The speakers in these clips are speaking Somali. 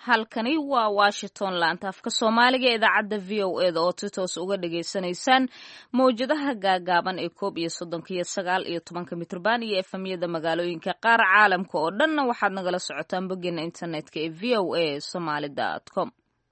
halkani waa Washington laanta afka Soomaaliga ee idaacadda VOA da oo toos uga dhageysanaysaan mowjadaha gaagaaban ee 13 iyo 19 mitirban iyo efamyada magaalooyinka qaar caalamka oo dhan waxaad nagala socotaan boggeena internetka ee voasomali.com.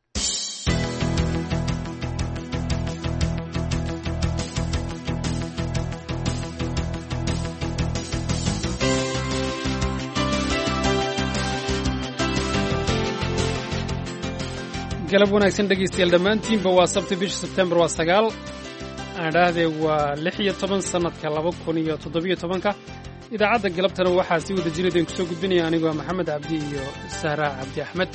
galab wanaagsan dhegaystayaal dhammaantiinba waa sabti bisha Sebtembar waa 9 aan dhahdee waa 16 sanadka 2017 idaacadda galabtana waxaa si wada jiradeen ku soo gudbinaya anigoo Maxamed Cabdi iyo Sahra Cabdi Axmed.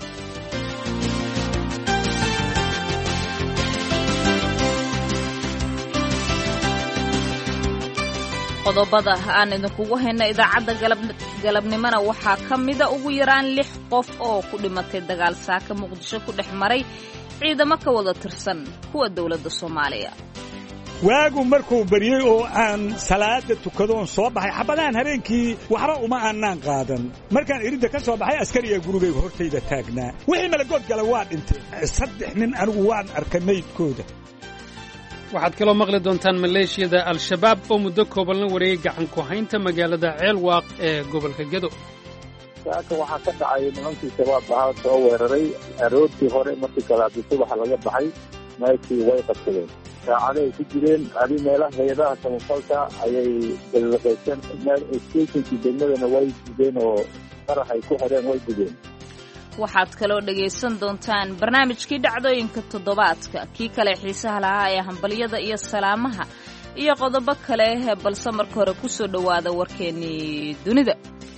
qodobada aan idinkugu hayna idaacadda galabnimona waxaa ka mida ugu yaraan 6 qof oo ku dhimatay dagaal saaka Muqdisho ku dhex maray ciidamo ka wada tirsan kuwa dawladda Soomaaliya. waagu markuu bariyay oo aan salaada tukadoon soo baxay xabadaan habeenkii waxba uma aanan qaadan markaan irinta ka soo baxay askariga gurigayga hortayda taagnaa wixii malagood gala waa dhintay 3 nin anigu waan arkay meydkooda. waxaad kaloo maqli doontaan maleeshiyada al-shabaab oo muddo kooban la wareegay gacan ku haynta magaalada Ceelwaaq ee gobolka Gedo. saaka waxaa ka dhacay nimankii shabaab ahaa soo weeraray aroortii hore markii kala subaxa laga baxay meeshii way qabsadeen saacaday ku jireen meelaha hay'adaha samafalka ayay dalbaqaysan stationkii degmadana way gudeen oo qarax ay ku xireen way gudeen. waxaad kaloo dhagaysan doontaan barnaamijkii dhacdooyinka toddobaadka kii kale xiisaha lahaa ee hambaliyada iyo salaamaha iyo qodobo kale balse marka hore ku soo dhowaada warkeennii dunida.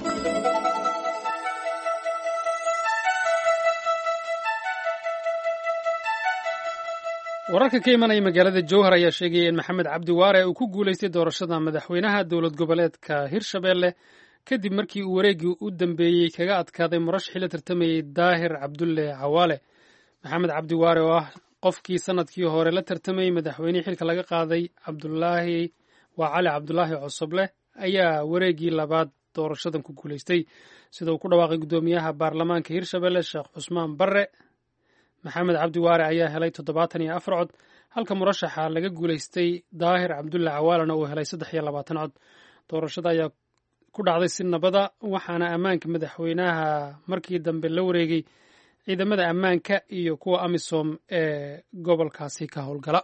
wararka ka imanaya magaalada Jowhar ayaa sheegaya in Maxamed Cabdi Waare uu ku guulaystay doorashada madaxweynaha dowlad goboleedka Hirshabelle kadib markii uu wareegii u dambeeyey kaga adkaaday murashaxii la tartamayay Daahir Cabdulle Cawaale. Maxamed Cabdi Waare oo ah qofkii sanadkii hore la tartamayay madaxweynihii xilka laga qaaday Cali Cabdulaahi Cosoble ayaa wareegii labaad doorashadan ku guulaystay sida uu ku dhawaaqay gudoomiyaha baarlamaanka Hirshabelle Sheekh Cusmaan Barre. Maxamed Cabdi Waare ayaa helay 74 cod halka murashaxa laga guulaystay Daahir Cabdulle Cawaalena uu helay 23 cod. doorashada ayaa ku dhacday si nabada waxaana ammaanka madaxweynaha markii dambe la wareegay ciidamada ammaanka iyo kuwa AMISOM ee gobolkaasi ka howlgala.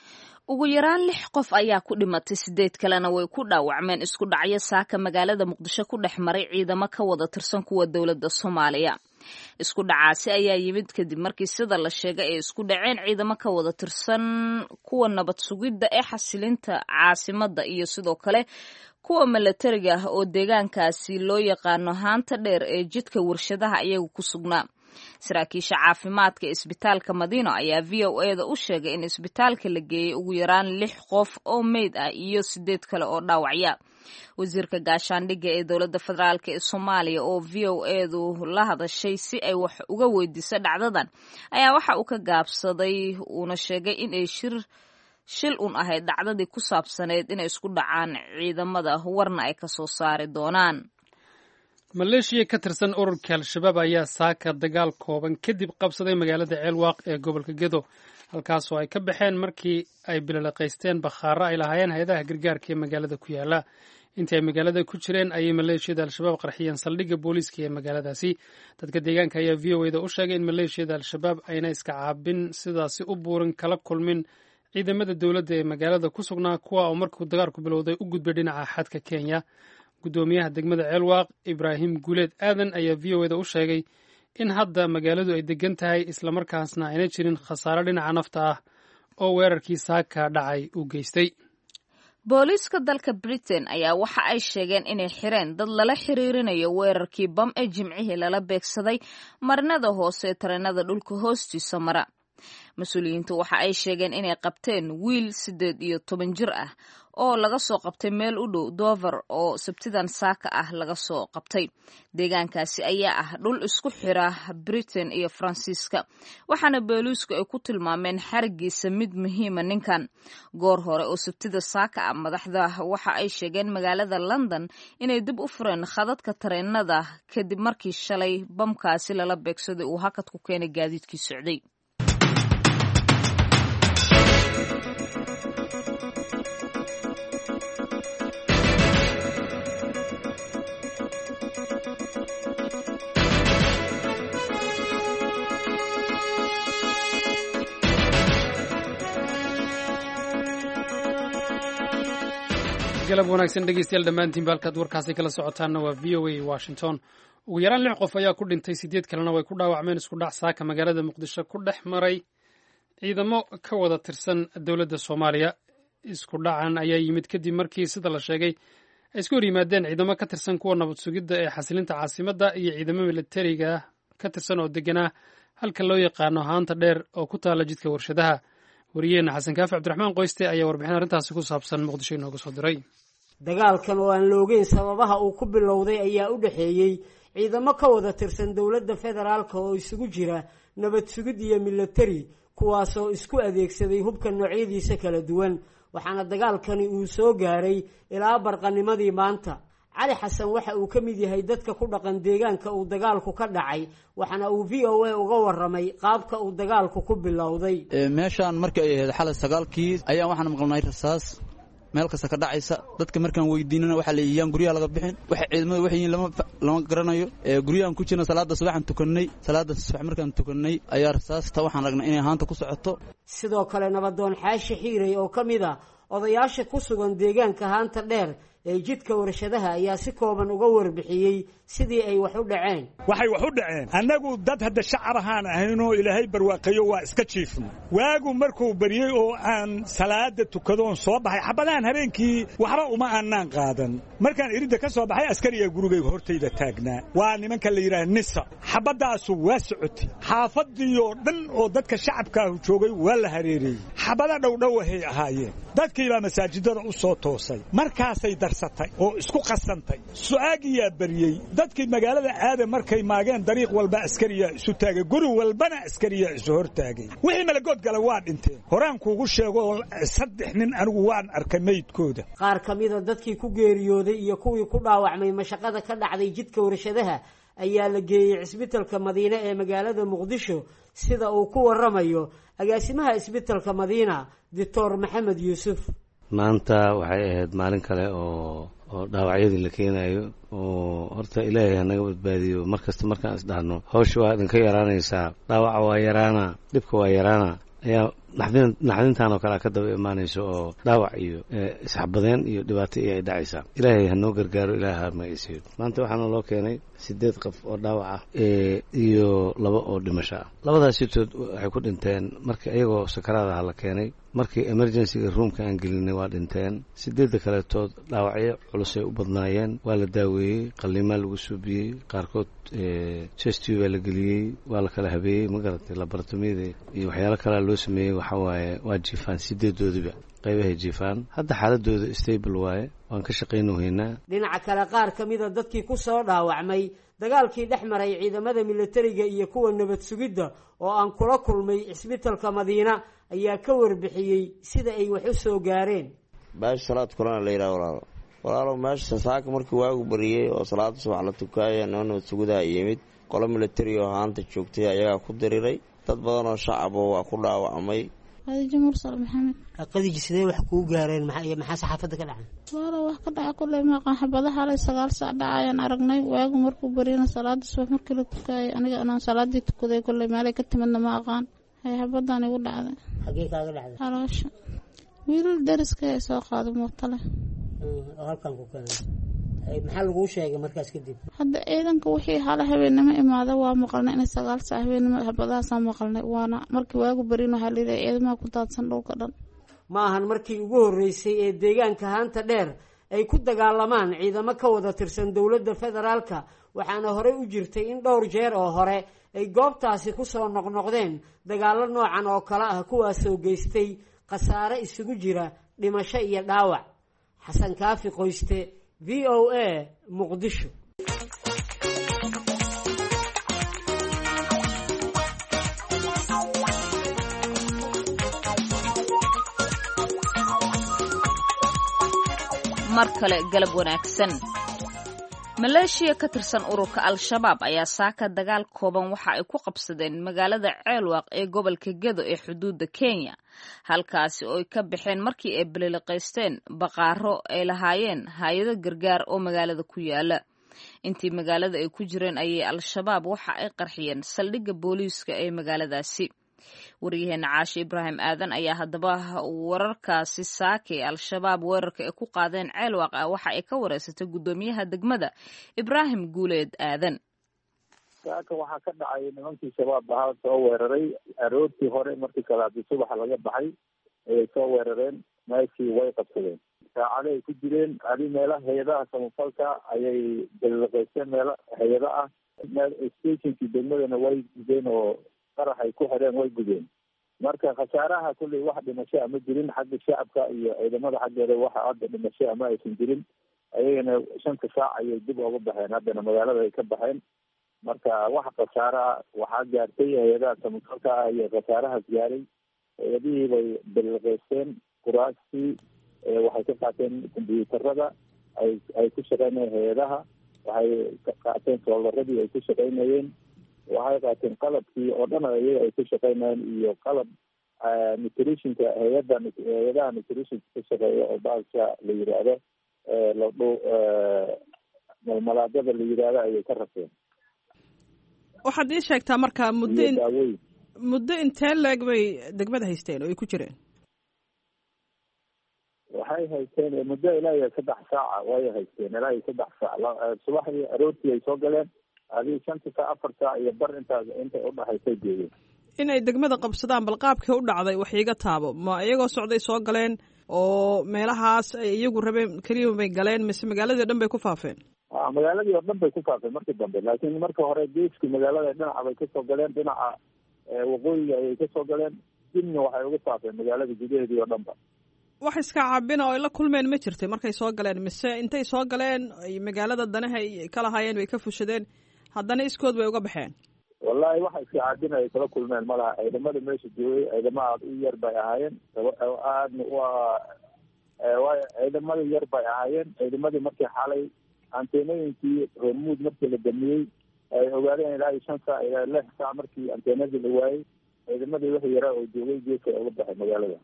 ugu yaraan 6 qof ayaa ku dhimatay 8 kalena way ku dhaawacmeen isku dhacyo saaka magaalada Muqdisho ku dhex maray ciidamo ka wada tirsan kuwa dawladda Soomaaliya. isku dhacaasi ayaa yimid kadib markii sida la sheegay ay isku dhaceen ciidamo ka wada tirsan kuwa nabad sugidda ee xasilinta caasimadda iyo sidoo kale kuwa milatariga ah oo deegaankaasi loo yaqaano haanta dheer ee jidka warshadaha ayagu ku sugnaa. saraakiisha caafimaadka isbitaalka Madiino ayaa VOA da u sheegay in isbitaalka la geeyay ugu yaraan 6 qof oo meyd ah iyo 8 kale oo dhaawacya. wasiirka gaashaandhigga ee dowladda federaalka ee Soomaaliya oo VOA du la hadashay si ay wax uga weydiiso dhacdadan ayaa waxa uu ka gaabsaday uuna sheegay in ay shil ahayd dhacdadii ku saabsaneed inay isku dhacaan ciidamada warna ay ka soo saari doonaan. maleeshiya ka tirsan ururka al-shabaab ayaa saaka dagaal kooban kadib qabsaday magaalada Ceelwaaq ee gobolka Gedo halkaasoo ay ka baxeen markii ay bilaqaysteen bakhaaro ay lahaayeen hay'adaha gargaarka ee magaalada ku yaala. intii ay magaalada ku jireen ayay maleeshiyada al-shabaab qarxiyeen saldhigga booliiska ee magaaladaasi. dadka deegaanka ayaa VOA da u sheegay in maleeshiyada al-shabaab ayna iska caabin sidaasi u buurin kala kulmin ciidamada dowladda ee magaalada ku sugnaa kuwa oo markuu dagaalku bilowday u gudbay dhinaca xadka Kenya. gudoomiyaha degmada Ceelwaaq Ibraahim Guuleed Aadan ayaa VOA da u sheegay in hadda magaaladu ay degan tahay isla markaasna ayna jirin khasaare dhinaca nafta ah oo weerarkii saaka dhacay u geystay. booliiska dalka Britain ayaa waxa ay sheegeen inay xireen dad lala xiriirinayo weerarkii bam ee jimcihii lala beegsaday marinada hoose ee tareenada dhulka hoostiisa mara. mas-uuliyiintu waxa ay sheegeen inay qabteen wiil 18 jir ah oo laga soo qabtay meel u dhow Dover oo sabtidan saaka ah laga soo qabtay. Deegaankaasi ayaa ah dhul isku xira Britain iyo Faransiiska, waxaana booliisku ay ku tilmaameen xarigiisa mid muhiima ninkan. Goor hore oo sabtida saaka ah madaxda waxa ay sheegeen magaalada London inay dib u fureen khadadka tareenada kadib markii shalay bamkaasi lala beegsaday uu hakad ku keenay gaadiidkii socday. galab wanaagsan dhegeystayaal dhammaantiin halkaad warkaasi kala socotaanna waa VOA Washington. ugu yaraan 6 qof ayaa ku dhintay 8 kalena way ku dhaawacmeen isku dhac saaka magaalada Muqdisho ku dhex maray ciidamo ka wada tirsan dowladda Soomaaliya. Isku dhacan ayaa yimid kadib markii sida la sheegay ay isku hor yimaadeen ciidamo ka tirsan kuwa nabad sugidda ee xasilinta caasimadda iyo ciidamo militariga ka tirsan oo deganaa halka loo yaqaano haanta dheer oo ku taala jidka warshadaha. wariyeena xasan kaafi cabdiraxmaan qoyste ayaa warbixin arrintaasi ku saabsan Muqdisho inooga soo diray. dagaalkan oo aan la ogeyn sababaha uu ku bilowday ayaa u dhaxeeyay ciidamo ka wada tirsan dowladda federaalka oo isugu jira nabad sugid iyo military kuwaas oo isku adeegsaday hubka noocyadiisa kala duwan, waxaana dagaalkani uu soo gaaray ilaa barqanimadii maanta. cali xasan waxa uu ka mid yahay dadka ku dhaqan deegaanka uu dagaalku ka dhacay, waxaana uu VOA uga waramay qaabka uu dagaalku ku bilowday. meeshaan markii ay ahayd xalay 9kii ayaan waxaan maqalnay rasaas meel kasta ka dhacaysa. dadka markaan weydiinana waxa la yiyaan guriga laga bixin, waxa ciidamada waxay lama garanayo. gurigaan ku jirna salaada subaxan tukanay, salaada subax markaan tukanay ayaa rasaasta waxaan ragnay inay haanta ku socoto. sidoo kale nabadoon xaashi xiiray oo ka mid ah odayaasha ku sugan deegaanka haanta dheer ee jidka warshadaha ayaa si kooban uga warbixiyey sidii ay wax u dhaceen. waxay wax u dhaceen annagu dad hadda shacab ahaan ahaynoo ilaahay barwaaqeeyo waa iska jiifno. waagu markuu bariyey oo aan salaada tukadoon soo baxay xabadaan habeenkii waxba uma aanaan qaadan. markaan iridda ka soo baxay askariga gurigayga hortayda taagnaa, waa nimanka la yidhaah nisa. xabadaasu waa socotay xaafadii oo dhan oo dadka shacabkaahu joogay waa la hareereeyey. xabada dhowdhowahay ahaayeen. dadkiibaa masaajidada u soo toosay, markaasay darsatay oo isku qasantay. su-aagiyaa bariyey. dadkii magaalada aada markay maageen dariiq walba askariyaa isu taagay, guri walbana askariyaa isu hortaagay. wixii malagood gala waa dhinteen. horaan kuugu sheego 3 nin anigu waan arkay meydkooda. qaar ka mida dadkii ku geeriyooday iyo kuwii ku dhaawacmay mashaqada ka dhacday jidka warshadaha ayaa la geeyey cisbitalka Madiina ee magaalada Muqdisho, sida uu ku waramayo agaasimaha cisbitalka Madiina Dr. Maxamed Yuusuf. maanta waxay ahayd maalin kale oo dhaawacyadii la keenayo oo horta ilaahay hanaga badbaadiyo. markasta markaan isdhaahno hawsha waa idinka yaraanaysaa, dhaawaca waa yaraana, dhibka waa yaraana, ayaa naxdintaan oo kale ka daba imaanayso oo dhaawac iyo isxabadeen iyo dhibaato ay dhacaysaa. ilaahay ha noo gargaaro, ilaahay ha magiciisiyo. maanta waxaana loo keenay 8 qof oo dhaawac ah iyo 2 oo dhimasho ah. labadaas sitood waxay ku dhinteen markii ayagoo sakaraadaha la keenay. markii emergency-ga roomka aan gelinay waa dhinteen. 8 kaletood dhaawacyo culusay u badnaayeen, waa la daaweeyey, qalliimaa lagu suubiyey, qaarkood chest tube la geliyey, waa la kala habeeyey, ma garatay laboratomiyada iyo waxyaalo kale loo sameeyey. waxa waaye waa jiifaan 8doodiba qaybahay jiifaan. hadda xaaladooda stable waaye, waan ka shaqaynaynaa. dhinaca kale qaar ka mida dadkii ku soo dhaawacmay dagaalkii dhex maray ciidamada militariga iyo kuwa nabad sugidda oo aan kula kulmay cisbitalka Madiina ayaa ka warbixiyey sida ay wax u soo gaareen. baash salaad kulana la yiraahdo walaalo meesha saaka markii waagu bariyay oo salaada subax la tukaayay nabad sugidda yimid qolo military oo haanta joogtay ayaa ku diriray. dad badan oo shacab oo waa ku dhaawacmay. jumhur sal maxamed qadiji sidee wax ku gaareen maxaa saxaafada ka dhacay? wala wax ka dhacay kulay ma qan xabadaha halay 9 saac dhacayaan aragnay. waagu markuu bariyana salaada subax markii la tukaayay aniga aan salaadii tukaday kulay maalay ka timadna ma aqaan. hay xabadan igu dhacday. xagee kaaga dhacday? haloosha wiilal dariska ay soo qaado mootale halkan ku keenay. maxaa lagu sheegay markaas kadib? hadda ciidanka wixii hala habeenimo imaada waa maqalnay in 9 saac habeenimo xabadahaas aan maqalnay. waana markii waagu barino waxa leeyahay ciidamada ku daadsan dhulka dhan. ma ahan markii ugu horeysay ee deegaanka haanta dheer ay ku dagaalamaan ciidamo ka wada tirsan dowladda federaalka, waxaana horey u jirtay in dhowr jeer oo hore ay goobtaasi ku soo noqnoqdeen dagaallo noocan oo kale ah, kuwaasoo geystay khasaare isugu jira dhimasho iyo dhaawac. xasan kaafi qoyste v o a muqdisho. mar kale galab wanaagsan. maleeshiya ka tirsan ururka al-shabaab ayaa saaka dagaal kooban waxa ay ku qabsadeen magaalada ceelwaaq ee gobolka gedo ee xuduudda kenya, halkaasi oo ay ka baxeen markii ay baliliqaysteen baqaaro ay lahaayeen hay-ado gargaar oo magaalada ku yaala. intii magaalada ay ku jireen ayay al-shabaab waxa ay qarxiyeen saldhigga booliiska ee magaaladaasi. waryaheena caashe ibraahim aadan ayaa haddaba wararkaasi saakay al-shabaab weerarka ay ku qaadeen ceelwaaq ah waxa ay ka wareysatay guddoomiyaha degmada ibraahim guuleed aadan. saaka waxaa ka dhacay nimankii shabaab ahaa soo weeraray aroortii hore markii kalaadi subaxa laga baxay ayay soo weerareen, meeshii way qabsadeen. saacado ay ku jireen adi meelaha hay-adaha samafalka ayay balliqaysteen, meelo hay-ado ah. stationkii degmadana way gudeen oo qarax ay ku xireen way gudeen. marka khasaaraha kulley wax dhimasho ama jirin xagga shacabka iyo ciidamada xaggeeda waxa hadda dhimasho ama aysan jirin. ayagana 5 saac ayay dib uga baxeen, haddana magaalada ay ka baxeen. marka wax khasaaraha waxaa gaartay hay-adaha samafalka ah iyo khasaarahaas gaaray. hay-adihii bay balliqaysteen, kuraastii waxay ka qaateen kombyuutarada ay ku shaqeynayeen hay-adaha, waxay ka qaateen soobaradii ay ku shaqeynayeen, waxay qaateen qalabkii oo dhan ayaga ay ku shaqeynayeen iyo qalab nutritionka hay-adaha nutritionka ka shaqeeya oo baalka la yidhaahdo malmalaadada la yidhaahdo ayay ka rabteen. waxaad ii sheegtaa marka muddo intee leeg bay degmada haysteen oo ay ku jireen? waxay haysteen muddo ilaa iyo 3 saaca way haysteen, ilaa iyo 3 saac. subaxdii aroortii ay soo galeen, adii 5 saac 4 saac iyo bar intay udhaxaysay joogeen inay degmada qabsadaan. bal qaabkii u dhacday wax iiga taabo, ma iyagoo socday soo galeen oo meelahaas ay iyagu rabeen keliya bay galeen, mise magaaladii o dhan bay ku faafeen? magaaladii oo dhan bay ku faafeen markii dambe, laakiin marka hore geeskii magaalada dhinaca bay kasoo galeen, dhinaca waqooyiga ayay kasoo galeen, dibna waxay uga faafeen magaalada gudaheedii oo dhanba. wax iska caabina oo ay la kulmeen ma jirtay markay soo galeen, mise intay soo galeen ay magaalada danaha ay ka lahaayeen bay ka fushadeen haddana iskood bay uga baxeen? wallahi waxa iska caabina ay kala kulmeen malaha. ciidamada meesha joogay ciidamo aada u yar bay ahaayeen, aadna ciidamada yar bay ahaayeen. ciidamadii markii xalay anteenooyinkii hormuud markii la damiyey ay ogaadeen ilaa 5 saac ilaa 6 saac markii anteenadii la waayey, ciidamadii wixii yaraa oo joogay geeska uga baxay magaalada.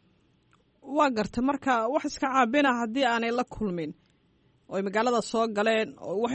waa garta marka wax iska caabina haddii aanay la kulmin oo ay magaalada soo galeen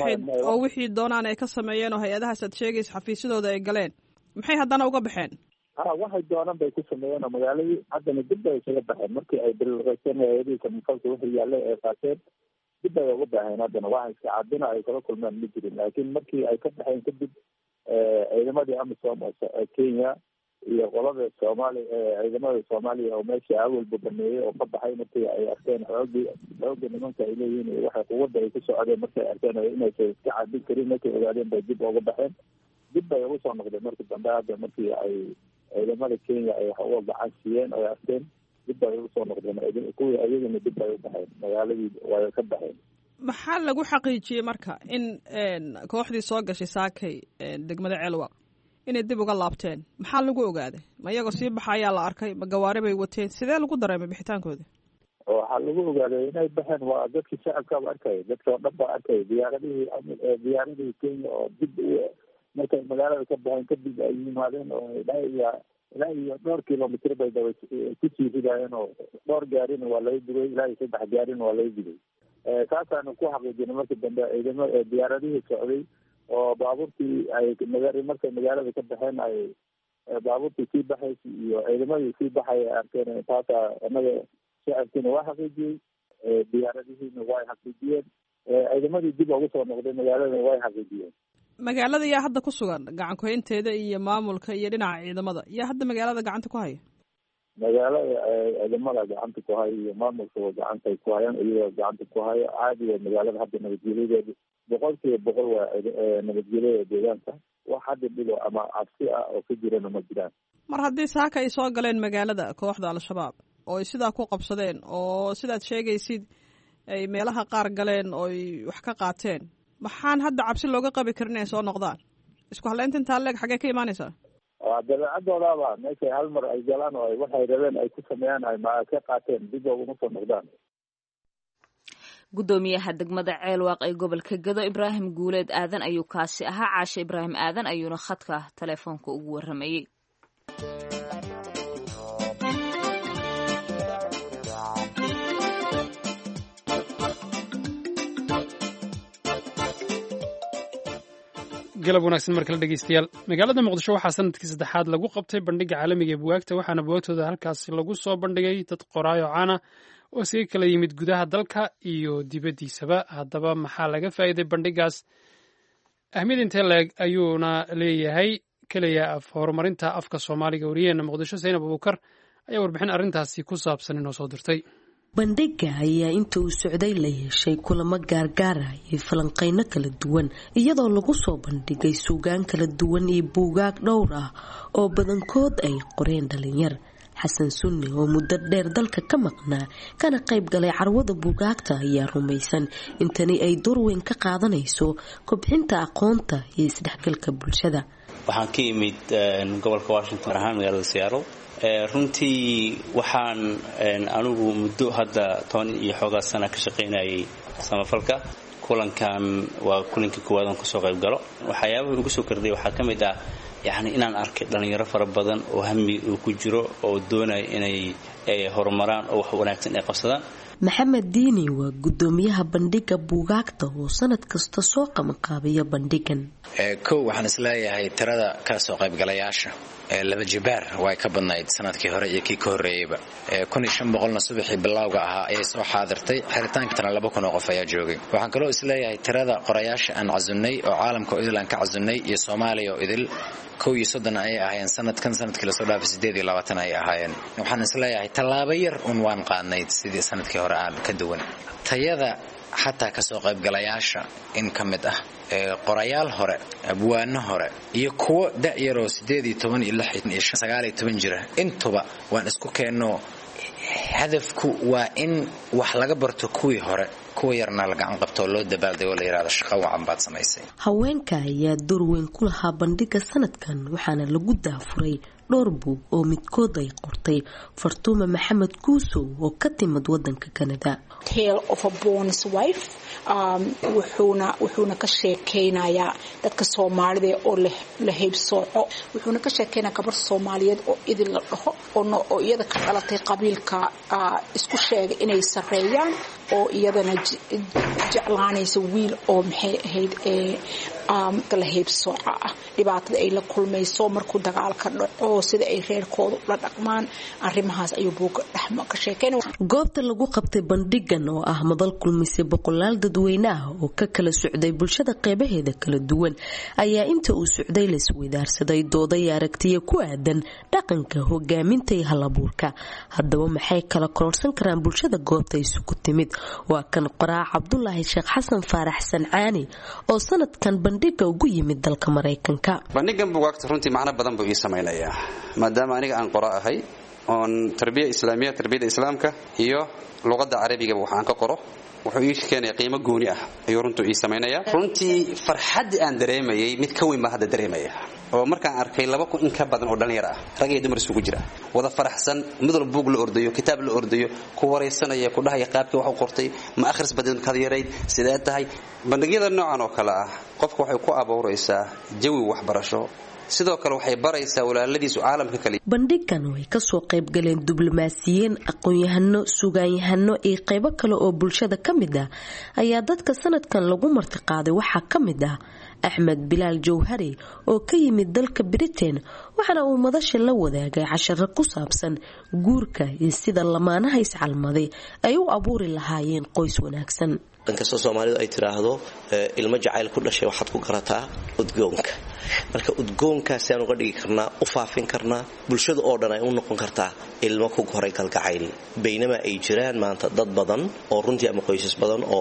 oo wixii doonaan ay ka sameeyeen oo hay-adahaas aad sheegaysa xafiisyadooda ay galeen, maxay haddana uga baxeen? waxay doonaan bay ku sameeyeen oo magaaladii haddana dib bay isaga baxeen. markii ay balliqaysteen hay-adihii samafalka wixii yaallay ay qaateen, dib bay uga baxeen. haddana waxa iska caabina ay kala kulmeen ma jirin, laakiin markii ay ka baxeen kadib ciidamadii amisom kenya iyo qolada ciidamada soomaaliya oo meesha awalba baneeyey oo ka baxay markii ay arkeen xooga nimanka ay leeyihiin iyo waxa quwadda ay ku socdeen, markay arkeen inaysan iska caabin karin, markay ogaadeen bay dib uga baxeen. dib bay ugu soo noqdeen markii dambe. hadda markii ay ciidamada kenya ay uga gacan siiyeen oo ay arkeen, dib bay ugu soo noqdeen. kuwii ayagana dib bay u baxeen, magaaladii way ka baxeen. maxaa lagu xaqiijiyey marka in kooxdii soo gashay saakay degmada ceelwaaq inay dib uga laabteen? maxaa lagu ogaaday? ma iyagoo sii baxa ayaa la arkay? ma gawaari bay wateen? sidee lagu dareemay bixitaankooda? waxaa lagu ogaaday inay baxeen waa dadkii shacabkaaba arkaya, dadka oo dhan baa arkaya. diyaaradihii kenya oo dib markay magaalada ka baxeen kadib ay yimaadeen oo ilaa iyo dhowr kilomitr bay daba kusii ridaayeen oo dhowr gaarina waa laga digay, ilaa iyo 3 gaarina waa laga digay. saasaanu ku xaqiijinay markii dambe diyaaradihii socday oo baabuurtii ay markay magaalada ka baxeen ay baabuurtii sii baxaysa iyo ciidamadii sii baxay ay arkeen. taasa anaga shacabkiina waa xaqiijiyey, diyaaradihiina way xaqiijiyeen, ciidamadii dib ugu soo noqday magaaladana way xaqiijiyeen. magaalada yaa hadda ku sugan gacan ku-haynteeda iyo maamulka iyo dhinaca ciidamada yaa hadda magaalada gacanta ku haya? magaalada ciidamada gacanta ku haya iyo maamulka gacantay ku hayaan, iyagoo gacanta ku haya. caadiga magaalada hadda nabadgelyadeeda 100% waa nabadgelyada deegaanka. wax hadda dhigo ama cabsi ah oo ka jirana ma jiraan. mar haddii saaka ay soo galeen magaalada kooxda al-shabaab oo ay sidaa ku qabsadeen oo sidaad sheegaysid ay meelaha qaar galeen oo ay wax ka qaateen maxaan hadda cabsi looga qabi karin inay soo noqdaan isku halaynta intaa leeg xagee ka imaanaysaa waa dabeecadoodaaba meeshay hal mar ay galaan oo waxay rabeen ay ku sameeyaan ay ka qaateen dib uguma soo noqdaan gudoomiyaha degmada ceelwaaq ee gobolka Gado Ibraahim Guuleed Aadan ayuu kaasi ahaa Caashe Ibraahim Aadan ayuuna khadka telefoonka ugu waramayay galab wanaagsan markale dhegeystayaal magaalada muqdisho waxaa sanadkii saddexaad lagu qabtay bandhiga caalamiga ee bugaagta waxaana bugaagtooda halkaasi lagu soo bandhigay dad qoraayo caana oo isaga kala yimid gudaha dalka iyo dibaddiisaba haddaba maxaa laga faa'iiday bandhigaas ahmiyad intee leeg ayuuna leeyahay keliya horumarinta afka soomaaliga wariyaheena muqdisho Zaynab Abuukar ayaa warbixin arrintaasi ku saabsan inoo soo dirtay bandhiga ayaa inta uu socday la yeeshay kulamo gaargaara iyo falanqeyno kala duwan iyadoo lagu soo bandhigay suugaan kala duwan iyo buugaag dhowr ah oo badankood ay qoreen dhalinyar xasan sunni oo muddo dheer dalka ka maqnaa kana qayb galay carwada buugaagta ayaa rumaysan intani ay door weyn ka qaadanayso kobcinta aqoonta iyo isdhexgalka bulshada waxaan ka yimid gobolka Washington ahaan magaalada Seattle runtii waxaan anigu muddo hadda 10 iyo xoogaa sano ka shaqeynayay samafalka kulankan waa kulankii koowaad oo ka soo qayb galo waxyaabaha ugu soo kordhay waxaa ka mid ah yani inaan arkay dhalinyaro fara badan oo hami uu ku jiro oo doonay inay horumaraan oo wax wanaagsan ay qabsadaan maxamed diini waa gudoomiyaha bandhiga buugaagta oo sanad kasta soo qabanqaabiya bandhigan waxaan isleeyahay tirada ka soo qaybgalayaasha laba jibaar way ka badnayd sanadkii hore iyo kii ka horeeyayba 1500 subaxii bilowga ahaa ayay soo xaadirtay xiritaankana 2000 oo qof ayaa joogay waxaan kaloo isleeyahay tirada qorayaasha aan casunnay oo caalamka oo idil aan ka casunnay iyo Soomaaliya oo idil 30 ay ahaayeen sanadkii la soo dhaafay 28 ay ahaayeen waxaan isleeyahay tallaabo yar waan qaadnay sidii sanadkii hore aan ka duwan tayada xataa ka soo qaybgalayaasha in ka mid ah qorayaal hore abwaano hore iyo kuwa da'yaroo 18 iyo 19 jira intuba waan isku keenno hadafku waa in wax laga barto kuwii hore kuwa yarna la gacan qabto loo dabaalday oo la yiraahdo shaqo wacan baad samaysay haweenka ayaa door weyn ku lahaa bandhiga sanadkan waxaana lagu daafuray dhowr buug oo midkood ay qortay Fartuuma Maxamed Kuusow oo ka timid wadanka Canada Tale of a Born's Wife wuxuuna ka sheekeynayaa dadka Soomaalida oo la heebsooco wuxuuna ka sheekeynayaa gabar Soomaaliyeed oo idil la dhaho oo iyada ka dhalatay qabiilka isku sheegay inay sareeyaan oo iyadana jeclaanaysa wiil oo maxay ahayd la heebsooca ah dhibaatada ay la kulmayso markuu dagaalka dhaco sida ay reerkooda la dhaqmaan arrimahaas ayuu buuga dhaxmo ka sheekeynaa goobta lagu qabtay bandhigan oo ah madal kulmisay boqolaal dadweyne ah oo ka kala socday bulshada qeybaheeda kala duwan ayaa inta uu socday la isweydaarsaday dooday aragtiyo ku aadan dhaqanka hogaaminta iyo halabuurka haddaba maxay kala kororsan karaan bulshada goobta isugu timid waa kan qoraa Cabdullaahi Sheekh Xasan Faarax Sancaani oo sanadkan bandhiga ugu yimid dalka Mareykanka bandhigan buugaagta runtii macna badan buu ii sameeyay maadaama aniga aan qora ahay oon tarbiyada islaamka iyo luqadda carabiga waxaan ka qoro wuxuu ii keenay qiimo gooni ah ayuu runtii ii sameeyay runtii farxad aan dareemayay mid ka weyn ma hadda dareemaya oo markaan arkay 2,000 in ka badan oo dhalinyaro ah rag iyo dumar isugu jira wada faraxsan midna buug la ordayo kitaab la ordayo ku wareysanaya ku dhahay qaabkii wax u qortay ma akhris badan ka yareyd sidee tahay bandhigyada noocan oo kale ah qofku waxay ku abuuraysaa jawi waxbarasho sidoo kale waxay baraysaa walaaladiisu caalamka kale bandhigan way ka soo qayb galeen diblomaasiyiin aqoon-yahano suugaanyahano iyo qaybo kale oo bulshada ka mid ah ayaa dadka sanadkan lagu martiqaaday waxaa ka mid ah Axmed Bilaal Jawhari oo ka yimid dalka Britain waxaana uu madasha la wadaagay casharo ku saabsan guurka iyo sida lamaanaha iscalmaday ay u abuuri lahaayeen qoys wanaagsan inkastoo Soomaalidu ay tiraahdo ilmo jacayl ku dhashay waxaad ku garataa udgoonka marka udgoonkaas aan uga dhigi karnaa u faafin karnaa bulshada oo dhan ay u noqon kartaa ilmo ku koray kalgacayl baynama ay jiraan maanta dad badan oo runtii ama qoysas badan oo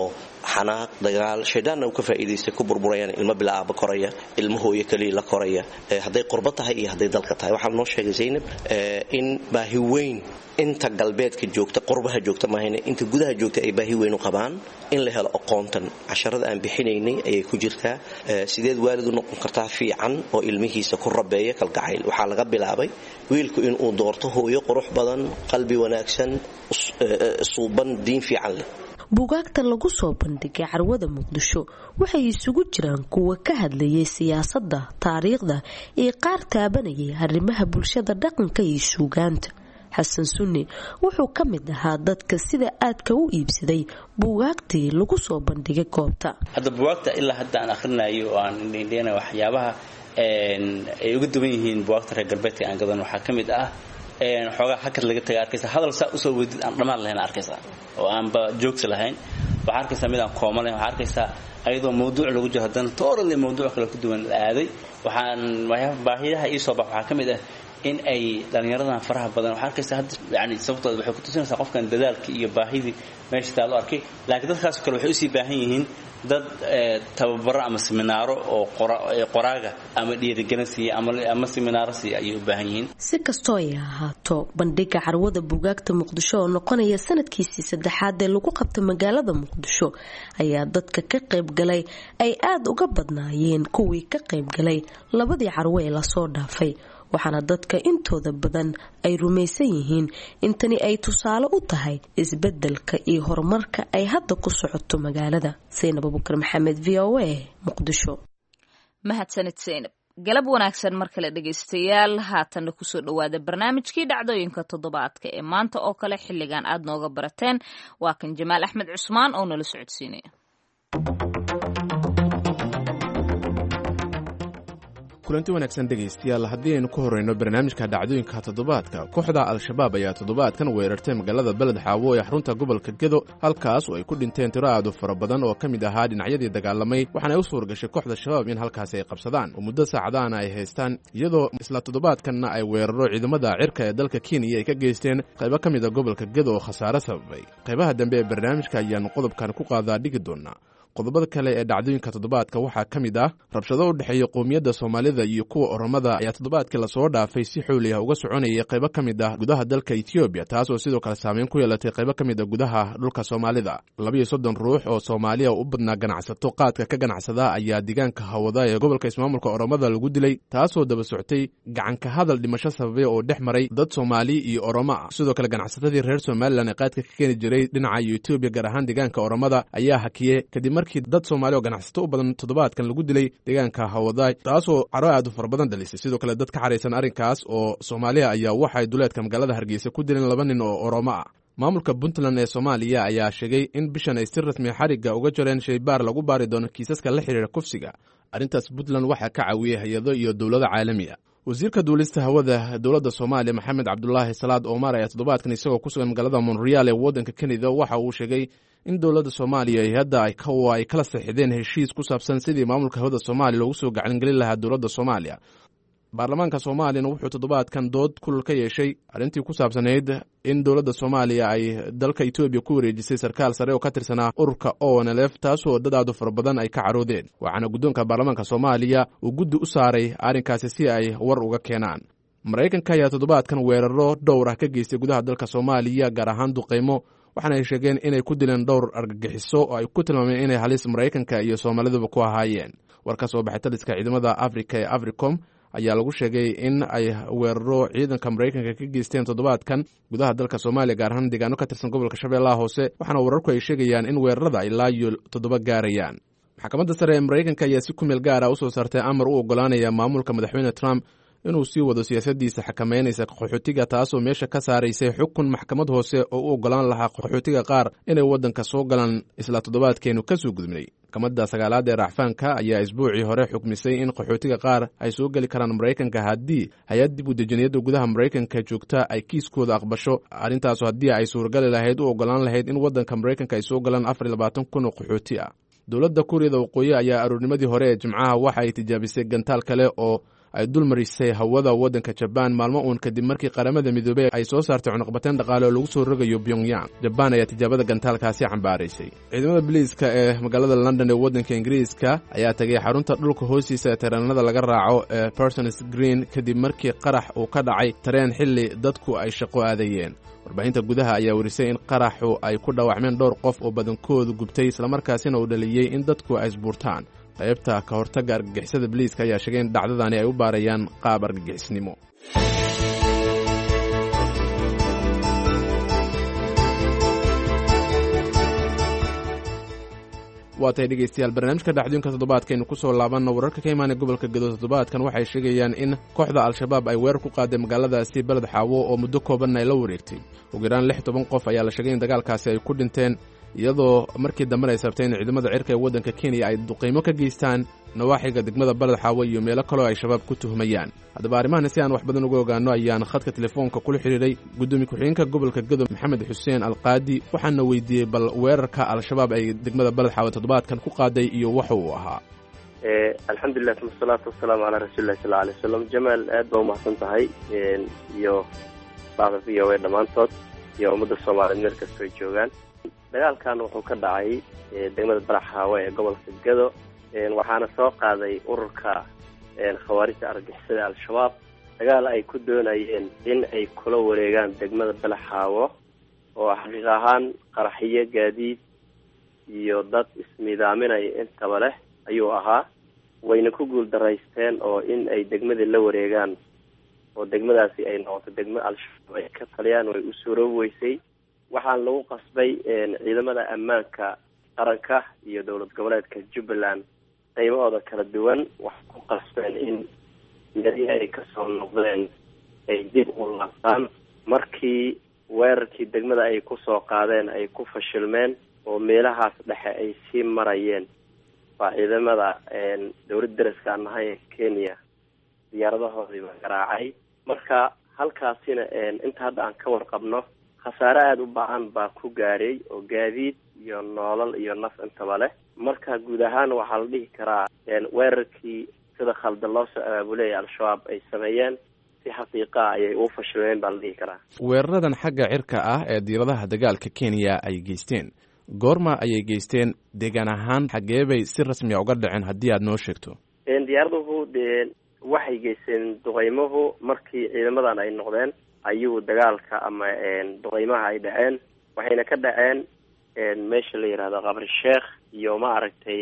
xanaaq dagaal shaydaanna uu ka faa'iidaystay ku burburayaan ilmo bilaaba koraya ilmo hooyo kaliya la koraya hadday qurbo tahay iyo hadday dalka tahay waxaa noo sheegay Zaynab in baahi weyn inta galbeedka joogta qurbaha joogta maahayna inta gudaha joogta ay baahi weyn u qabaan in la helo aqoontan casharada aan bixinaynay ayay ku jirtaa sideed waalid u noqon kartaa fiican oo ilmihiisa ku rabeeya kalgacayl waxaa laga bilaabay wiilku in uu doorto hooyo qurux badan qalbi wanaagsan suuban diin fiican leh buugaagta lagu soo bandhigay carwada Muqdisho waxay isugu jiraan kuwa ka hadlayay siyaasadda taariikhda iyo qaar taabanayay arrimaha bulshada dhaqanka iyo suugaanta xasan sunni wuxuu ka mid ahaa dadka sida aadka u iibsaday buugaagtii lagu soo bandhigay goobta hadda buugaagta ilaa hadda aan akhrinayo oo aan indheynaa waxyaabaha ay uga duwan yihiin buugaagta reer galbeedka aan gadan waxaa ka mid ah xoogaa hakad laga tagay arkaysa hadal saa usoo weydid aan dhammaan lahayn arkaysa oo aanba joogsi lahayn waxaa arkaysaa mid aan koomo lahayn waxaa arkaysaa ayadoo mawduuc lagu jiro haddana toorale mawduuc kale ku duwan la aaday waxaan baahiyaha ii soo bax waxaa ka mid ah in ay dhalinyaradan faraha badan waxaa arkaysaa hadda yani sababtooda waxay ku tusinaysaa qofkan dadaalkii iyo baahidii meesha taa loo arkay laakiin dadkaasoo kale waxay usii baahan yihiin dad tababaro ama seminaaro oo qoraaga ama dhiirigelin siiya ama seminaaro siiya ayay u baahan yihiin si kastoo ay ahaato bandhiga carwada buugaagta Muqdisho oo noqonaya sanadkiisii 3aad ee lagu qabtay magaalada Muqdisho ayaa dadka ka qayb galay ay aad uga badnaayeen kuwii ka qayb galay labadii carwo ee la soo dhaafay waxaana dadka intooda badan ay rumaysan yihiin intani ay tusaale u tahay isbeddelka iyo horumarka ay hadda ku socoto magaalada Zaynab Abubakar Maxamed VOA Muqdisho mahadsanid Zaynab galab wanaagsan markale dhageystayaal haatan ku soo dhawaada barnaamijkii dhacdooyinka toddobaadka ee maanta oo kale xilligan aad nooga barateen waa kan Jamaal Axmed Cusmaan oo nala socodsiinaya kulanti wanaagsan dhegaystayaal haddii aynu ku horreyno barnaamijka dhacdooyinka toddobaadka kooxda al-shabaab ayaa toddobaadkan weerartay magaalada beled xaawo ee xarunta gobolka gedo halkaas oo ay ku dhinteen tiro aad u fara badan oo ka mid ahaa dhinacyadii dagaalamay waxaana ay u suurgashay kooxda shabaab in halkaasi ay qabsadaan oo muddo saacadaana ay haystaan iyadoo isla toddobaadkanna ay weeraro ciidamada cirka ee dalka kenya ay ka geysteen qaybo ka mid a gobolka gedo oo khasaare sababay qaybaha dambe ee barnaamijka ayaannu qodobkan ku qaadaa dhigi doonaa qodobada kale ee dhacdooyinka toddobaadka waxaa ka mid ah rabshado u dhexeeya qowmiyadda Soomaalida iyo kuwa Oromada ayaa toddobaadkii la soo dhaafay si xooli ah uga soconayay qaybo ka mid ah gudaha dalka Ethiopia taas oo sidoo kale saameyn ku yeelatay qaybo ka mid ah gudaha dhulka Soomaalida 32 ruux oo Soomaaliya u badnaa ganacsato qaadka ka ganacsada ayaa deegaanka hawada ee gobolka ismaamulka Oromada lagu dilay taasoo daba socotay gacan ka hadal dhimasho sababay oo dhex maray dad Soomaali iyo Oromo sidoo kale ganacsatadii reer Soomaaliland ee qaadka ka keeni jiray dhinaca Ethiopia gaar ahaan deegaanka Oromada ayaa hakiyay kadib dad Soomaali oo ganacsato u badan toddobaadkan lagu dilay deegaanka Hawadaay taasoo caro aad u fara badan dhalisay sidoo kale dad ka xareysan arrinkaas oo Soomaaliya ayaa waxay duleedka magaalada Hargeysa ku dileen 2 nin oo Oromo ah maamulka Puntland ee Soomaaliya ayaa sheegay in bishan ay si rasmi xariga uga jareen shaybaar lagu baari doono kiisaska la xiriira kufsiga arrintaas Puntland waxa ka caawiyay hay'ado iyo dawlado caalami ah wasiirka duulista hawada dawladda Soomaaliya Maxamed Cabdullaahi Salaad Omar ayaa toddobaadkan isagoo ku sugan magaalada Montreal ee waddanka Canada waxa uu sheegay in dawladda Soomaaliya ay hadda ay kala saxiixdeen heshiis ku saabsan sidii maamulka hawada Soomaaliya loogu soo gacan gelin lahaa dawladda Soomaaliya baarlamaanka Soomaaliyana wuxuu toddobaadkan dood kulul ka yeeshay arrintii ku saabsanayd in dawladda Soomaaliya ay dalka Ethiopia ku wareejisay sarkaal sare oo ka tirsanaa ururka ONLF taasoo dad aad u fara badan ay ka caroodeen waxaana guddoonka baarlamaanka Soomaaliya uu guddi u saaray arrinkaasi si ay war uga keenaan Mareykanka ayaa toddobaadkan weeraro dhowr ah ka geystay gudaha dalka Soomaaliya gaar ahaan duqeymo waxaana ay sheegeen inay ku dileen dhowr argagixiso oo ay ku tilmaameen inay halis Mareykanka iyo Soomaaliduba ku ahaayeen warka soo baxay taliska ciidamada Afrika ee Africom ayaa lagu sheegay in ay weeraro ciidanka Mareykanka ka geysteen toddobaadkan gudaha dalka Soomaaliya gaar ahaan deegaano ka tirsan gobolka Shabeellaha Hoose waxaana wararku ay sheegayaan in weerarada ay ilaa 7 gaarayaan maxkamadda sare ee Mareykanka ayaa si ku meel gaar ah u soo saartay amar u ogolaanaya maamulka madaxweyne Trump inuu sii wado siyaasadiisa xakameynaysa qaxootiga taasoo meesha ka saaraysay xukun maxkamad hoose oo u ogolaan lahaa qaxootiga qaar inay waddanka soo galaan isla toddobaadkeenu ka soo gudbinay maxkamadda 9aad ee racfaanka ayaa isbuucii hore xukmisay in qaxootiga qaar ay soo geli karaan Mareykanka haddii hay-ad dib u dejinayada gudaha Mareykanka joogta ay kiiskooda aqbasho arrintaasoo haddii ay suuragali lahayd u ogolaan lahayd in waddanka Mareykanka ay soo galaan 24,000 oo qaxooti ah dowladda Kuuriyada Waqooyi ayaa aroornimadii hore ee Jimcaha waxa ay tijaabisay gantaal kale oo ay dulmarisay hawada waddanka jabaan maalmo uun kadib markii qaramada midoobey ay soo saartay cunuqbateen dhaqaale oo lagu soo rogayo pyongyang. jabaan ayaa tijaabada gantaalkaasi cambaaraysay. ciidamada biliiska ee magaalada london ee waddanka ingiriiska ayaa tagay xarunta dhulka hoostiisa ee tareenada laga raaco ee Parsons Green kadib markii qarax uu ka dhacay tareen xilli dadku ay shaqo aadayeen. warbaahinta gudaha ayaa warisay in qaraxu ay ku dhaawacmeen dhowr qof oo badankoodu gubtay islamarkaasina uu dhaliyey in dadku ay isbuurtaan. qaybta ka hortagga argagixisada biliiska ayaa sheegay in dhacdadani ay u baarayaan qaab argagixisnimo. waatay dhegaystayaal barnaamijka dhacdooyinka toddobaadkaynu ku soo laabanno wararka ka imaanay gobolka gedo toddobaadkan waxay sheegayaan in kooxda al-shabaab ay weerar ku qaaday magaaladaasi beled xaawo oo muddo koobanna ay la wareegtay. ugu yaraan 16 qof ayaa la sheegay in dagaalkaasi ay ku dhinteen, iyadoo markii dambena ay sabtay in ciidamada cirka ee waddanka Kenya ay duqeymo ka geystaan nawaaxiga degmada balad xaawo iyo meelo kale oo ay shabaab ku tuhmayaan. haddaba arrimahan si aan wax badan uga ogaano ayaan khadka telefoonka kula xiriiray gudoomiye ku-xigeenka gobolka gedo maxamed xuseen alqaadi, waxaana weydiiyey bal weerarka al-shabaab ay degmada balad xaawo toddobaadkan ku qaaday iyo waxa uu ahaa. alxamdulilah wasalaatu wasalaamu calaa rasuulillahi sala alay wasalam. jamaal aad baa umahadsan tahay iyo bacda v o a dhammaantood iyo ummadda soomaaliyeed meel kastoo ay joogaan. dagaalkan wuxuu ka dhacay degmada balax xaawo ee gobolka gedo, waxaana soo qaaday ururka khawaarijta argagixisada al-shabaab. dagaal ay ku doonayeen in ay kula wareegaan degmada balax xaawo oo xaqiiq ahaan qaraxiyo gaadiid iyo dad ismidaaminaya intaba leh ayuu ahaa. wayna ku guul daraysteen oo in ay degmadii la wareegaan oo degmadaasi ay noqoto degmo al-shabaab ay ka taliyaan way u suuroobi weysay. waxaan lagu qasbay ciidamada ammaanka qaranka iyo dowlad goboleedka Jubbaland qaybahooda kala duwan waxay ku qasbeen in meelihii ay kasoo noqdeen ay dib u laabtaan. markii weerarkii degmada ay kusoo qaadeen ay ku fashilmeen oo meelahaas dhexe ay sii marayeen, waa ciidamada dowlad daraska aan nahay ee Kenya diyaaradahoodiiba garaacay. marka halkaasina inta hadda aan ka warqabno khasaare aada u baahan baa ku gaaray oo gaadiid iyo noolal iyo naf intaba leh. marka guud ahaan waxaa la dhihi karaa weerarkii sida khaldan loo soo abaabulay al-shabaab ay sameeyeen si xaqiiqa ayay u fashilmeen baa la dhihi karaa. weeraradan xagga cirka ah ee diiradaha dagaalka Kenya ay geysteen goorma ayay geysteen, deegaan ahaan xagee bay si rasmi ah uga dhaceen haddii aad noo sheegto? diyaaraduhu waxay geysteen duqeymuhu markii ciidamadan ay noqdeen ayuu dagaalka ama duqeymaha ay dhaceen. waxayna ka dhaceen meesha la yidhaahdo qabri sheekh iyo ma aragtay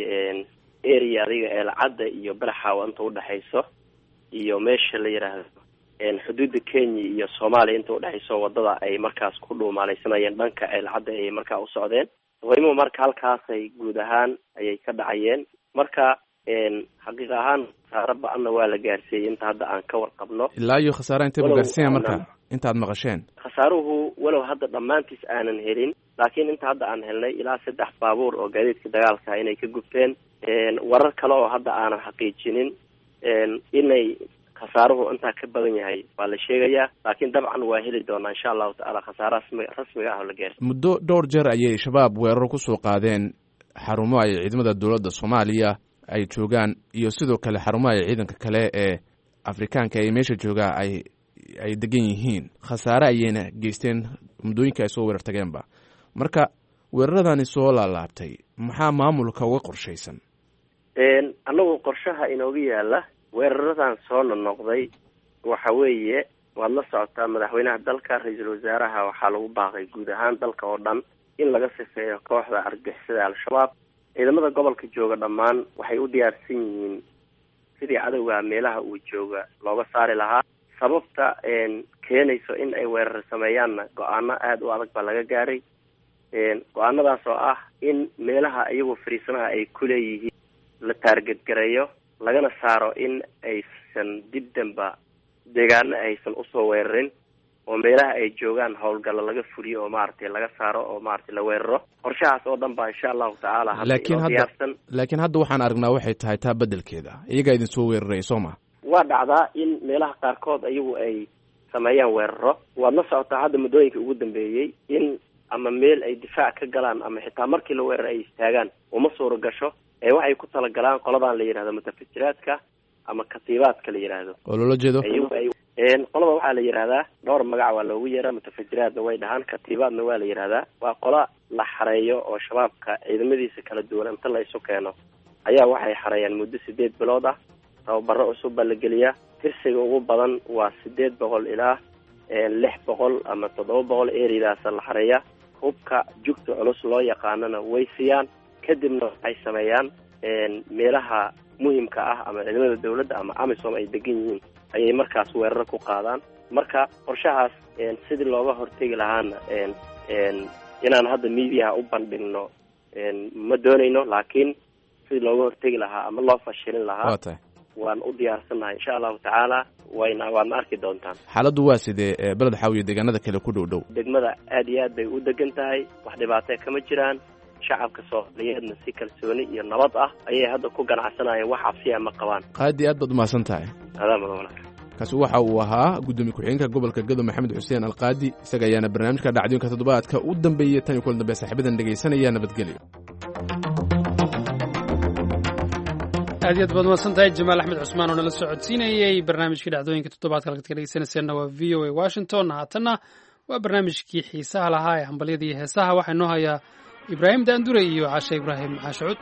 area adiga eelcadda iyo balaxaawo inta udhexayso iyo meesha la yidhaahdo xuduudda Kenya iyo Soomaaliya inta udhexayso wadada ay markaas ku dhuumaalaysanayeen dhanka eelcadda ay markaa u socdeen. duqeymuhu marka halkaasay guud ahaan ayay ka dhacayeen. marka xaqiiq ahaan khasaare ba-anna waa la gaarsiiyey inta hadda aan ka warqabno. ilaa iyo khasaare intay bu gaarsiiyeen marka intaad maqasheen? khasaaruhu walow hadda dhammaantiis aanan helin, laakiin inta hadda aan helnay ilaa 3 baabuur oo gaadiidka dagaalka inay ka gubteen. warar kale oo hadda aanan xaqiijinin inay khasaaruhu intaa ka badan yahay waa la sheegayaa, laakiin dabcan waa heli doonaa insha allahu tacaala khasaare rasmiga ah oo la gaarsiiyo. muddo dhowr jeer ayay shabaab weeraro ku soo qaadeen xarumo ay ciidamada dowladda Soomaaliya ay joogaan iyo sidoo kale xarumaha ay ciidanka kale ee Afrikaanka ay meesha jooga ay degan yihiin. khasaare ayayna geysteen muddooyinka ay soo weerartageenba. marka weeraradani soo laalaabtay maxaa maamulka uga qorshaysan? annagu qorshaha inooga yaala weeraradan soo noqday waxa weeye waad la socotaa madaxweynaha dalka, ra-iisul wasaaraha waxaa lagu baaqay guud ahaan dalka oo dhan in laga sifeeyo kooxda argagixisada al-shabaab. ciidamada gobolka jooga dhammaan waxay u diyaarsan yihiin sidii cadowga meelaha uu jooga looga saari lahaa. sababta keenayso in ay weerar sameeyaanna go-aano aada u adag baa laga gaaray. go-aanadaas oo ah in meelaha iyagoo fariisanaha ay ku leeyihiin la taargetgareeyo, lagana saaro in aysan dib damba deegaano aysan usoo weerarin oo meelaha ay joogaan howlgalla laga fuliyo oo maaragtay laga saaro oo maaragtay la weeraro. qorshahaas oo dhan baa insha allahu tacaala laakiin hadda waxaan aragnaa waxay tahay taa bedelkeeda iyagaa idin soo weeraray soo ma? waa dhacdaa in meelaha qaarkood iyagu ay sameeyaan weeraro. waad la socotaa hadda muddooyinka ugu dambeeyey in ama meel ay difaac ka galaan ama xitaa markii la weerar ay istaagaan uma suura gasho. waxay ku talagalaan qoladan la yidhahdo mutafajiraadka ama katiibaadka la yidhaahdo oo loola jeedo qolada waxaa la yidhahdaa dhowr magac waa loogu yeeraa mutafajiraadna way dhahaan katiibaadna waa la yidhahdaa waa qola la xareeyo oo shabaabka ciidamadiisa kala duwan inta la isu keeno ayaa waxay xareeyaan muddo 8 bilood ah tababaro cusub baa la geliyaa tirsiga ugu badan waa 800 ilaa 600 ama 700 eeridaasa la xareeya hubka jugta culus loo yaqaanana way siiyaan kadibna waxay sameeyaan meelaha muhiimka ah ama ciidamada dawladda ama amisom ay degan yihiin ayay markaas weerar ku qaadaan marka qorshahaas sidii looga hortegi lahaana inaan hadda miidiyaha u bandhigno ma doonayno laakiin sidii looga hortegi lahaa ama loo fashilin lahaa waan u diyaarsannahay insha allahu tacaala waadna arki doontaan xaaladdu waa sidee beled xaawiye deegaanada kale ku dhow degmada aad iyo aad bay u degan tahay wax dhibaatee kama jiraan shacabka soomaaliyeedna si kalsooni iyo nabad ah ayay hadda ku ganacsanayeen wax cabsiya ma qabaan qaadi aad baad umahadsan tahay kaasi waxa uu ahaa gudoomiye ku-xigeenka gobolka Gedo Maxamed Xuseen Alqaadi isaga ayaana barnaamijka dhacdooyinka toddobaadka u dambeeyay tan iyo kulan dambe saaxiibadan dhageysanaya nabadgelyo aad iyo aad baad umahadsan tahay Jamaal Axmed Cusmaan oo nala socodsiinayay barnaamijkii dhacdooyinka toddobaadka halkaad ka dhegeysanayseena waa VOA Washington haatanna waa barnaamijkii xiisaha lahaa ee hambalyada iyo heesaha waxaa inoo hayaa Ibraahim Daandure iyo Cashe Ibraahim Caashuud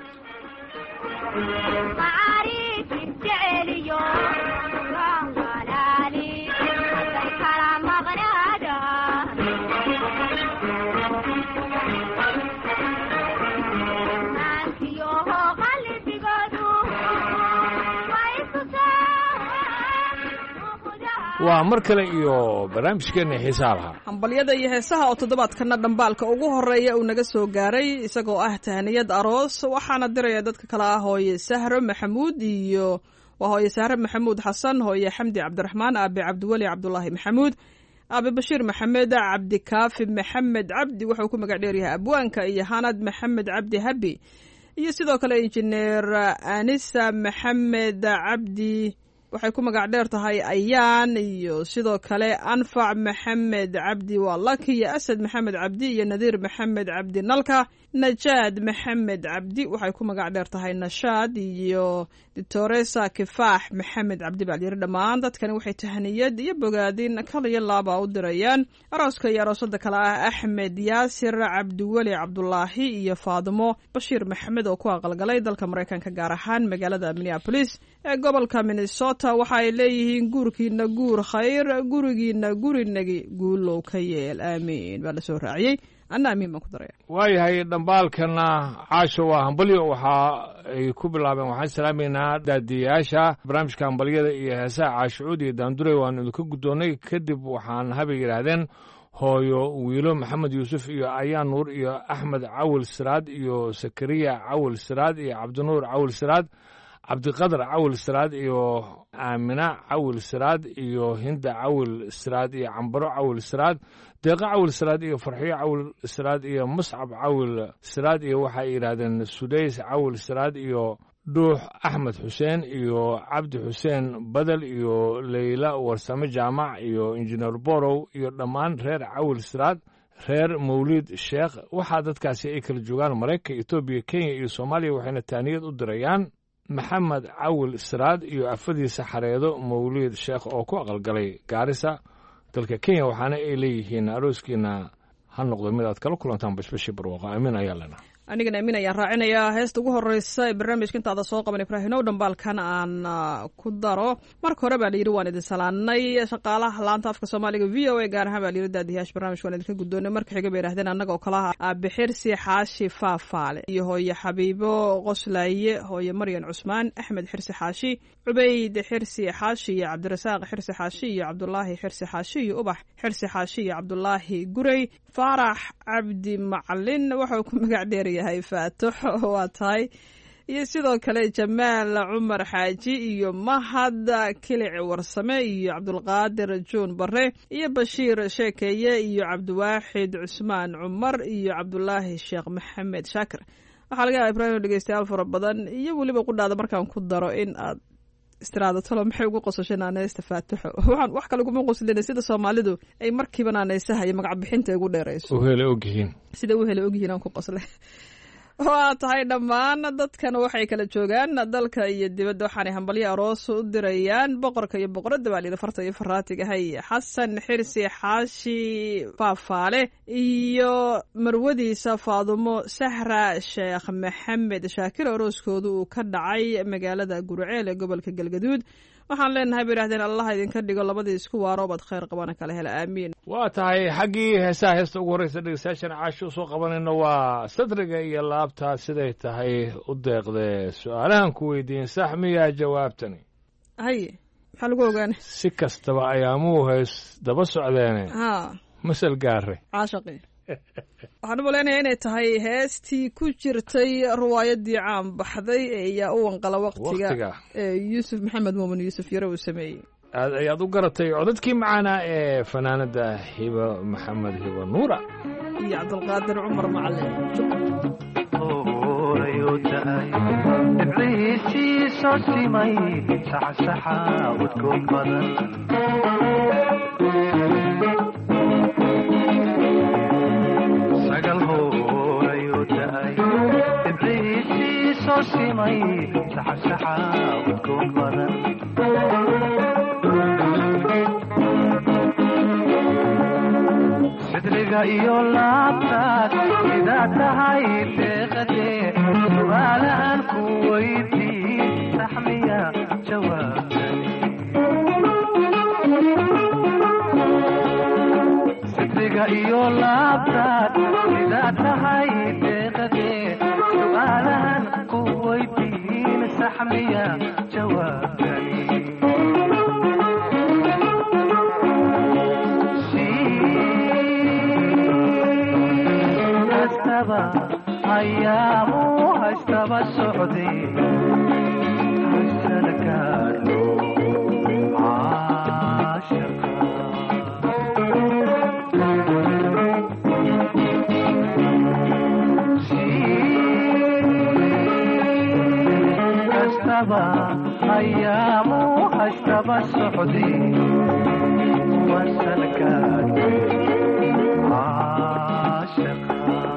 waa mar kale iyo barnaamijkeena xiisaha lahaa hambalyada iyo heesaha oo toddobaadkana dhambaalka ugu horeeya uu naga soo gaaray isagoo ah tahniyad aroos waxaana diraya dadka kale ah hooye Sahro Maxamuud iyo waa hooye Sahro Maxamuud Xasan hooye Xamdi Cabdiraxmaan aabe Cabdiwali Cabdullaahi Maxamuud aabe Bashiir Maxamed Cabdi Kaafi Maxamed Cabdi wuxuu ku magac dheer yahay abwaanka iyo Hanad Maxamed Cabdi Habi iyo sidoo kale injineer Anisa Maxamed Cabdi waxay ku magac dheer tahay Ayaan iyo sidoo kale Anfac Maxamed Cabdi waa Laki iyo Asad Maxamed Cabdi iyo Nadiir Maxamed Cabdi Nalka Najaad Maxamed Cabdi waxay ku magac dheer tahay Nashaad iyo Ditoresa Kifaax Maxamed Cabdi baa yiri dhammaan dadkani waxay tahniyad iyo bogaadin kala iyo laaba u dirayaan arooska iyo aroosada kale ah Axmed Yaasir Cabdiwali Cabdullaahi iyo Faadimo Bashiir Maxamed oo ku aqalgalay dalka Mareykanka gaar ahaan magaalada Minneapolis ee gobolka Minnesota waxa ay leeyihiin guurkiina guur khayr gurigiina gurinagi guulow ka yeel aamiin baa la soo raaciyay anna aamiin baan ku daraya waayahay dhambaalkana caasho waa hambalyo waxa ay ku bilaabeen waxaan salaameynaa daadiyaasha barnaamijka hambalyada iyo heesaha caashucuud iyo daandure waan idinka guddoonnay kadib waxaan habay yidhaahdeen hooyo wiilo maxamed yuusuf iyo ayaan nuur iyo axmed cawil siraad iyo sakariya cawil siraad iyo cabdinuur cawil siraad cabdiqadar cawil siraad iyo aamina cawil siraad iyo hinda cawil siraad iyo cambaro cawil siraad deeqa cawil siraad iyo farxiyo cawil siraad iyo muscab cawil siraad iyo waxay yidhaahdeen sudays cawil siraad iyo dhuux axmed xuseen iyo cabdi xuseen badel iyo leyla warsame jaamac iyo injineer borow iyo dhammaan reer cawil siraad reer mawlid sheekh waxaa dadkaasi ay kala joogaan maraykanka etoobiya kenya iyo soomaaliya waxayna taaniyad u dirayaan maxamed cawil siraad iyo afadiisa xareedo mawliid sheekh oo ku aqalgalay gaarisa dalka kenya waxaana ay leeyihiin arooskiina ha noqdo mid aad kala kulantaan bashbashi barwaaqo aamin ayaa lena anigana aamin ayaan raacinayaa heesta ugu horeysa ee barnaamijka intaada soo qaban ibraahinow dhambaalkan aan ku daro marka hore baa layidhi waan idin salaanay shaqaalaha laanta afka soomaaliga v o a gaar ahaan baa layidhi daadiyaasha barnaamijka waan idinka guddoonay marka xiga bay yidhahdeen annaga oo kalaha aabe xirsi xaashi faafaale iyo hooye xabiibo qoslaaye hooye maryan cusmaan axmed xirsi xaashi cubayd xirsi xaashi iyo cabdirasaaq xirsi xaashi iyo cabdulaahi xirsi xaashi iyo ubax xirsi xaashi iyo cabdulaahi gurey faarax cabdi macalin wuxuu ku magac dheer yahay faatux waa tahay iyo sidoo kale jamaal cumar xaaji iyo mahad kilic warsame iyo cabdulqaadir juun bare iyo bashiir sheekeeye iyo cabdiwaaxid cusmaan cumar iyo cabdulaahi sheekh maxamed shaakir waxaa laga yaaba ibraahim dhegeystayaal fara badan iyo weliba qudhaada markaan ku daro in aad istiraadato maxay ugu qosashay naaneysta faatixo waxaan wax kale kuma qoslina sida Soomaalidu ay markiiba naaneysaha iyo magac bixinta ugu dheerayso u hele ogyihiin sida u hele ogyihiin aan ku qoslay waa tahay dhammaan dadkan waxay kala joogaan dalka iyo dibadda waxaanay hambalyo aroos u dirayaan boqorka iyo boqoradda baa layidhi farta iyo faraatiga hay xasan xirsi xaashi faafaale iyo marwadiisa faadumo sahra sheekh maxamed shaakir arooskooda uu ka dhacay magaalada gurceel ee gobolka galgaduud waxaan leenahay bay yidhahdeen allah idinka dhigo labadii isku waaroobaad khayr qabana kala hela aamiin waa tahay xaggii heesaha heesta ugu horreysa dhegeystayaashan caasho usoo qabanayno waa sadriga iyo laabtaa siday tahay u deeqdee su-aalahan ku weydiin sax miyaa jawaabtani haye maxaa lagu ogaanay si kastaba ayaamuhu hees daba socdeene masal gaare caashaqi waxaan u maleynayaa inay tahay heestii ku jirtay riwaayadii caan baxday ee ayaa u wanqala waqtiga ee yuusuf maxamed muumin yuusuf yare uu sameeyey aad ayaad u garatay codadkii macaanaa ee fanaanada hiba maxamed hiba nuura iyo cabdulqaadir cumar macalin dhibciisii soo simay saxsaxa udgoon badan sagal hoorayo daay dhibciisii soo simay saxsaxa udgoon badan sidriga iyo laabtaad sidaa tahay deeqadee su'aalahan ku weydiin saxmiya jawaabtani sidriga iyo laabtaad sidaa tahay deeqadee su'aalahan ku weydiin saxmiya jawaabtani ayaamu haystaba socday hasalgaadho caashaqa kastaba ayaamu haystaba socday wasalgaadho caashaqa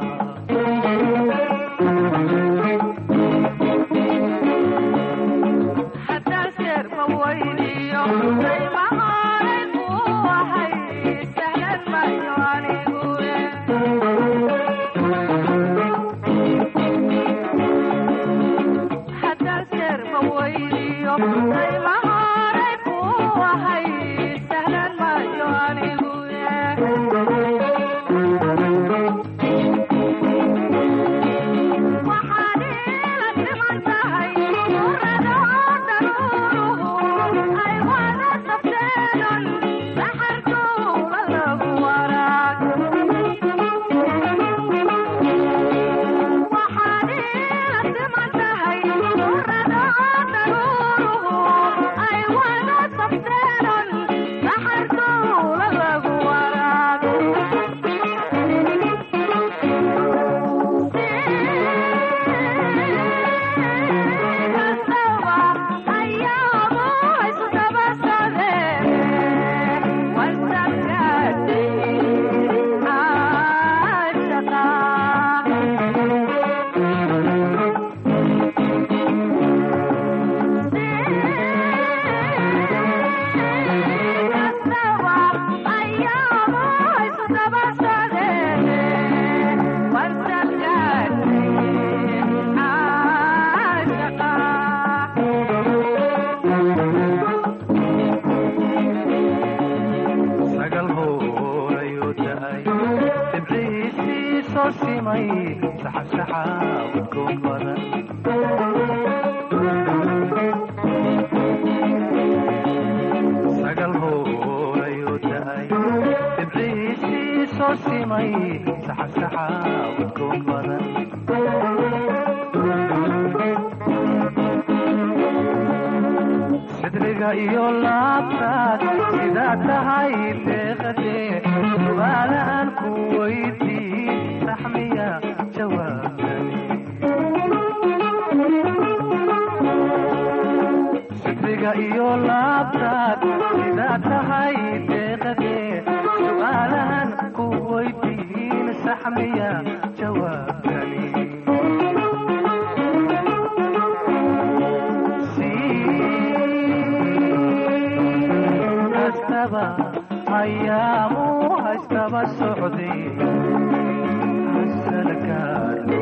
sidriga iyo laabtaad sidaa tahay deeqadee su'aalahan ku weydiin saxmiya jawaabtani sidriga iyo laabtaad sidaa tahay deeqadee su'aalahan ku weydiin saxmiya jawaabtani haystaba ayaamu haystaba socday hasalgaadho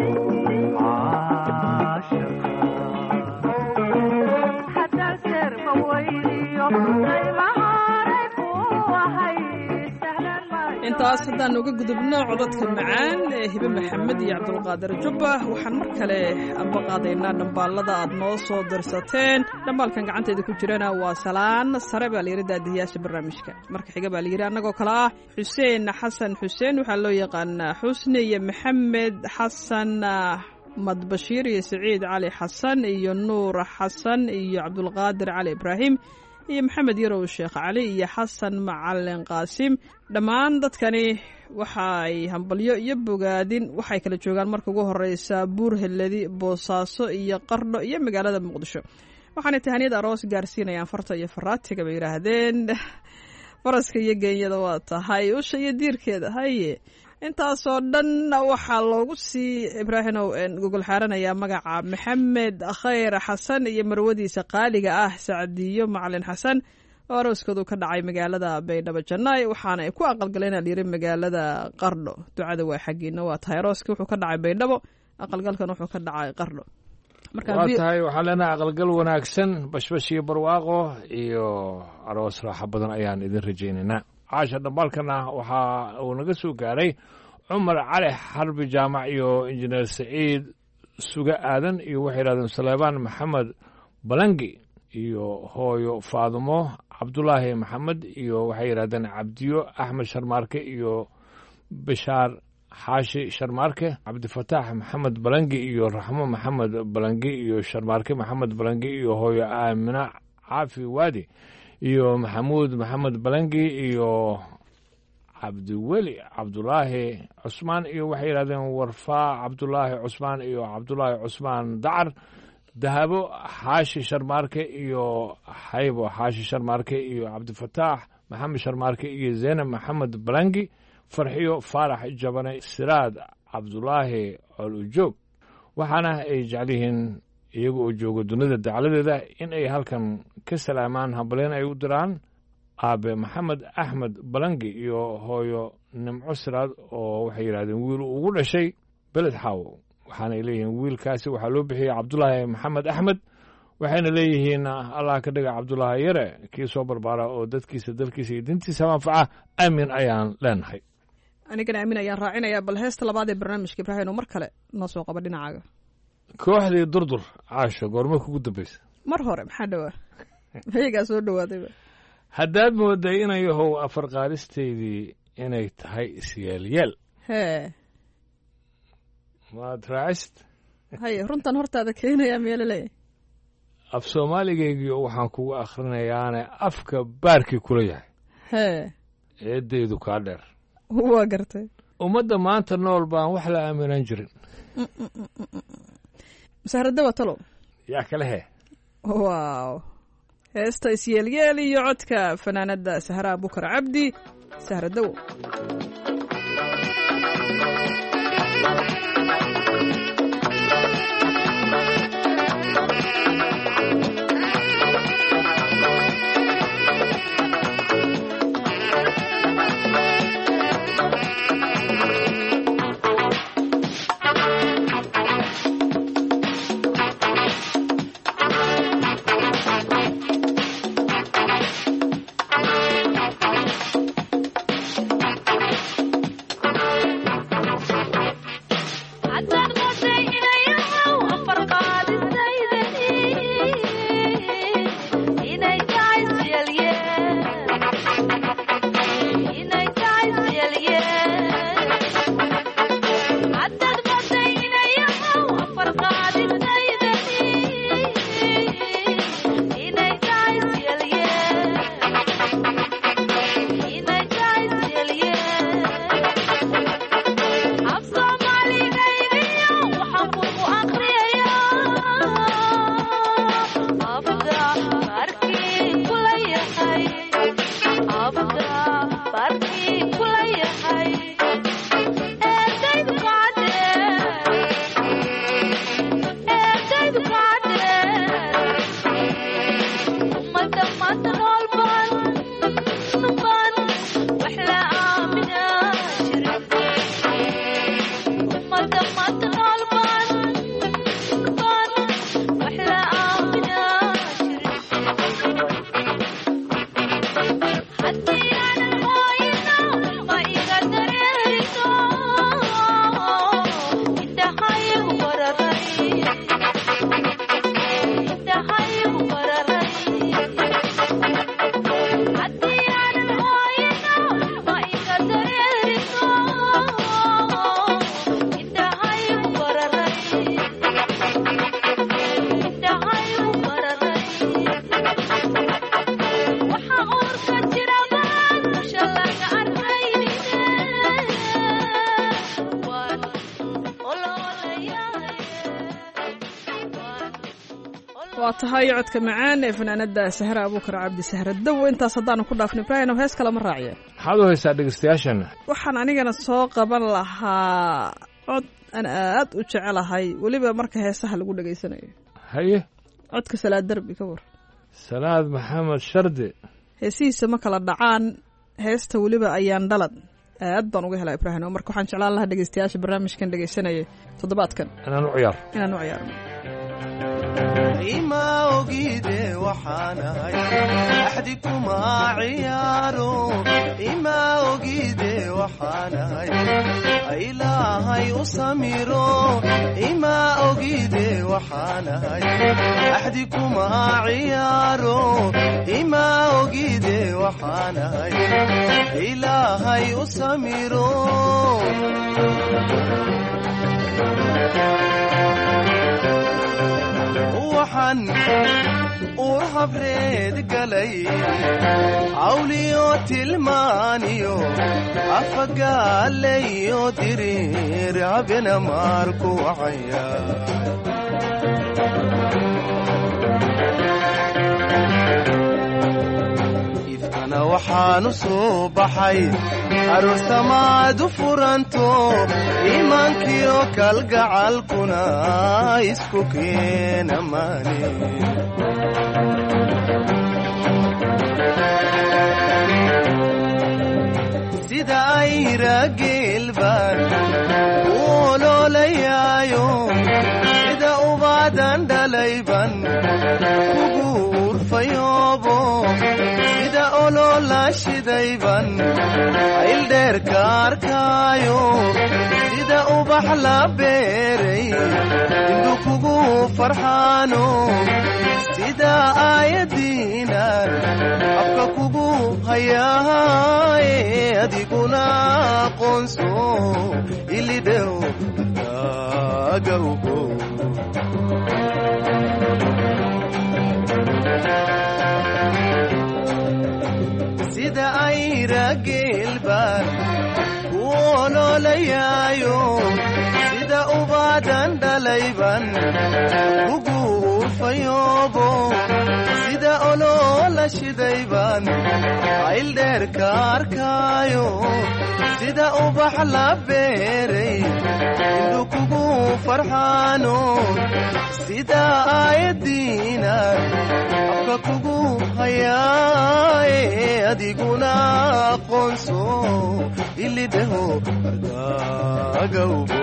intaas haddaan uga gudubno codadka macaan ee hibe maxamed iyo cabdulqaadir jubba waxaan mar kale amba qaadaynaa dhambaalada aad noo soo dirsateen dhambaalkan gacanteeda ku jirana waa salaan sare baa layidhi daadihiyaasha barnaamijka marka xiga baa layidhi annagoo kale ah xuseen xasan xuseen waxaa loo yaqaanaa xusni iyo maxamed xasan madbashiir iyo saciid cali xasan iyo nuur xasan iyo cabdulqaadir cali ibraahim iyo maxamed yarow sheekh cali iyo xasan macalin qaasim dhammaan dadkani waxaay hambalyo iyo bogaadin waxay kala joogaan marka ugu horeysa buur heladi boosaaso iyo qardho iyo magaalada muqdisho waxaanay tahaniyad aroos gaarsiinayaan farta iyo faraatiga bay yidhaahdeen faraska iyo geenyada waa tahay usha iyo diirkeeda haye intaasoo dhan waxaa loogu sii ibraahimow gogol xaaranayaa magaca maxamed khayr xasan iyo marwadiisa qaaliga ah sacdiyo macalin xasan oo arooskoodu ka dhacay magaalada baydhabo jannaay waxaana ay ku aqalgaleen alyiri magaalada qardho ducada waa xaggiina waa tahay arooskii wuxuu ka dhacay baydhabo aqalgalkan wuxuu ka dhacay qardho waa tahay waxaan leenahay aqalgal wanaagsan bashbash iyo barwaaqo iyo aroos raaxo badan ayaan idin rajaynaynaa caasha dhambaalkana waxa uu naga soo gaaray cumar cali xarbi jaamac iyo injineer saciid suga aadan iyo waxay yidhahdeen saleebaan maxamed balangi iyo hooyo faadumo cabdulaahi maxamed iyo waxay yidhahdeen cabdiyo axmed sharmaarke iyo bishaar xaashi sharmaarke cabdifataax maxamed balangi iyo raxmo maxamed balangi iyo sharmaarke maxamed balangi iyo hooyo aamina caafi waadi iyo maxamuud maxamed balangi iyo cabdiweli cabdulaahi cusmaan iyo waxay yidhahdeen warfaa cabdulaahi cusmaan iyo cabdulaahi cusmaan dacar dahabo xaashi sharmaarke iyo xaybo xaashi sharmaarke iyo cabdifataax maxamed sharmaarke iyo zeynab maxamed balangi farxiyo faarax jabane siraad cabdulaahi colujoog waxaana ay jecel yihiin iyaga oo jooga dunida dacladeeda in ay halkan ka salaamaan hambalyen ay u diraan aabe maxamed axmed balangi iyo hooyo nimco siraad oo waxay yidhahdeen wiil ugu dhashay beled xaawo waxaanay leeyihiin wiilkaasi waxaa loo bixiyey cabdulaahi maxamed axmed waxayna leeyihiin allah ka dhiga cabdulaahi yare kii soo barbaara oo dadkiisa dalkiisa iyo dintiisa manfaca aamin ayaan leenahay anigana aamin ayaan raacinayaa bal heesta labaad ee barnaamijka ibraahim oo mar kale noo soo qaba dhinacaaga kooxdii durdur caasho goorma kugu dambaysa mar hore maxaa dhowaa mayagaa soo dhawaadayba haddaad mooday inay yahow afar qaalisteydii inay tahay isyaalyeel hee maad raacisid haye runtan hortaada keenayaa meelaleey af soomaaligaygii waxaan kugu akhrinayaane afka baarkii kula yahay hee eeddaydu kaa dheer waa gartay ummadda maanta nool baan wax la aaminan jirin sahradowa talow yaa kale hee waaw heesta isyeelyeel iyo codka fanaanadda sahraa bukar cabdi sahradowo waa tahay codka macaan ee fanaanada sahra abuukar cabdi sahra dawo intaas haddaanu ku dhaafno ibraahim hees kale ma raaciya maxaad u haysaa dhegeystayaashana waxaan anigana soo qaban lahaa cod aan aad u jecelahay weliba marka heesaha lagu dhegaysanayo haye codka salaad derbi ka war salaad maxamed shardi heesihiisa ma kala dhacaan heesta weliba ayaan dhalad aad baan uga helaa ibraahim marka waxaan jeclaan lahaa dhegeystayaasha barnaamijkan dhegeysanaya toddobaadkan inaan u ciyaarno ima ogide waxaanahay axdi kuma ciyaaro ima ogide waxaanahay ilaahay u samiro ima ogide waxaanahay axdi kuma ciyaaro ima ogide waxaanahay ilaahay u samiro waxaan uur habreed galay cawliyo tilmaaniyo afagaalayo diriir habena maarku wacaya ifkana waxaanu soo baxay aroosamaad u furanto iimaankiyo kalgacalkuna isku keena maani sida ayra geelbaan u oloolayaayo sida ubaadan dhalayban kugu urfayoobo sida oloola shidayban ayldheerka arkaayo sida ubax la beeray indu kugu farxaano sida aayadiinan afka kugu hayaaye adiguna aqoonso ilidhow agawgo sida ayra geelbaan ku oloolayaayo sida ubaadan dhalayban kugu urfayoobo sida oloola shidayban ayldheerka arkaayo sida ubax la beeray indu kugu farxaano sida aayadiinan afka kugu hayaaye adiguna aqoonso ilidhaho agawgo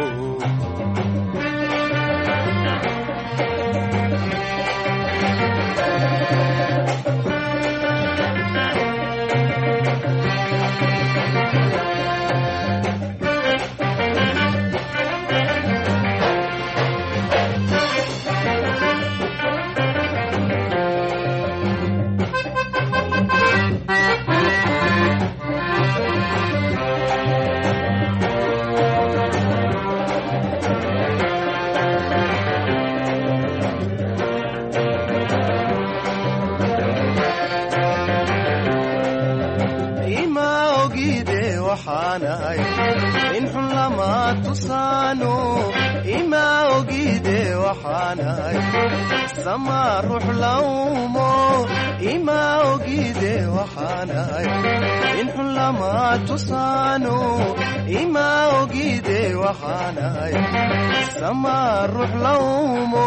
in xun lama tusaano ima ogide waxaanahay sama ruux lawmo ima ogide waxaanahay in xun lama tusaano ima ogide waxaanahay sama ruux lawmo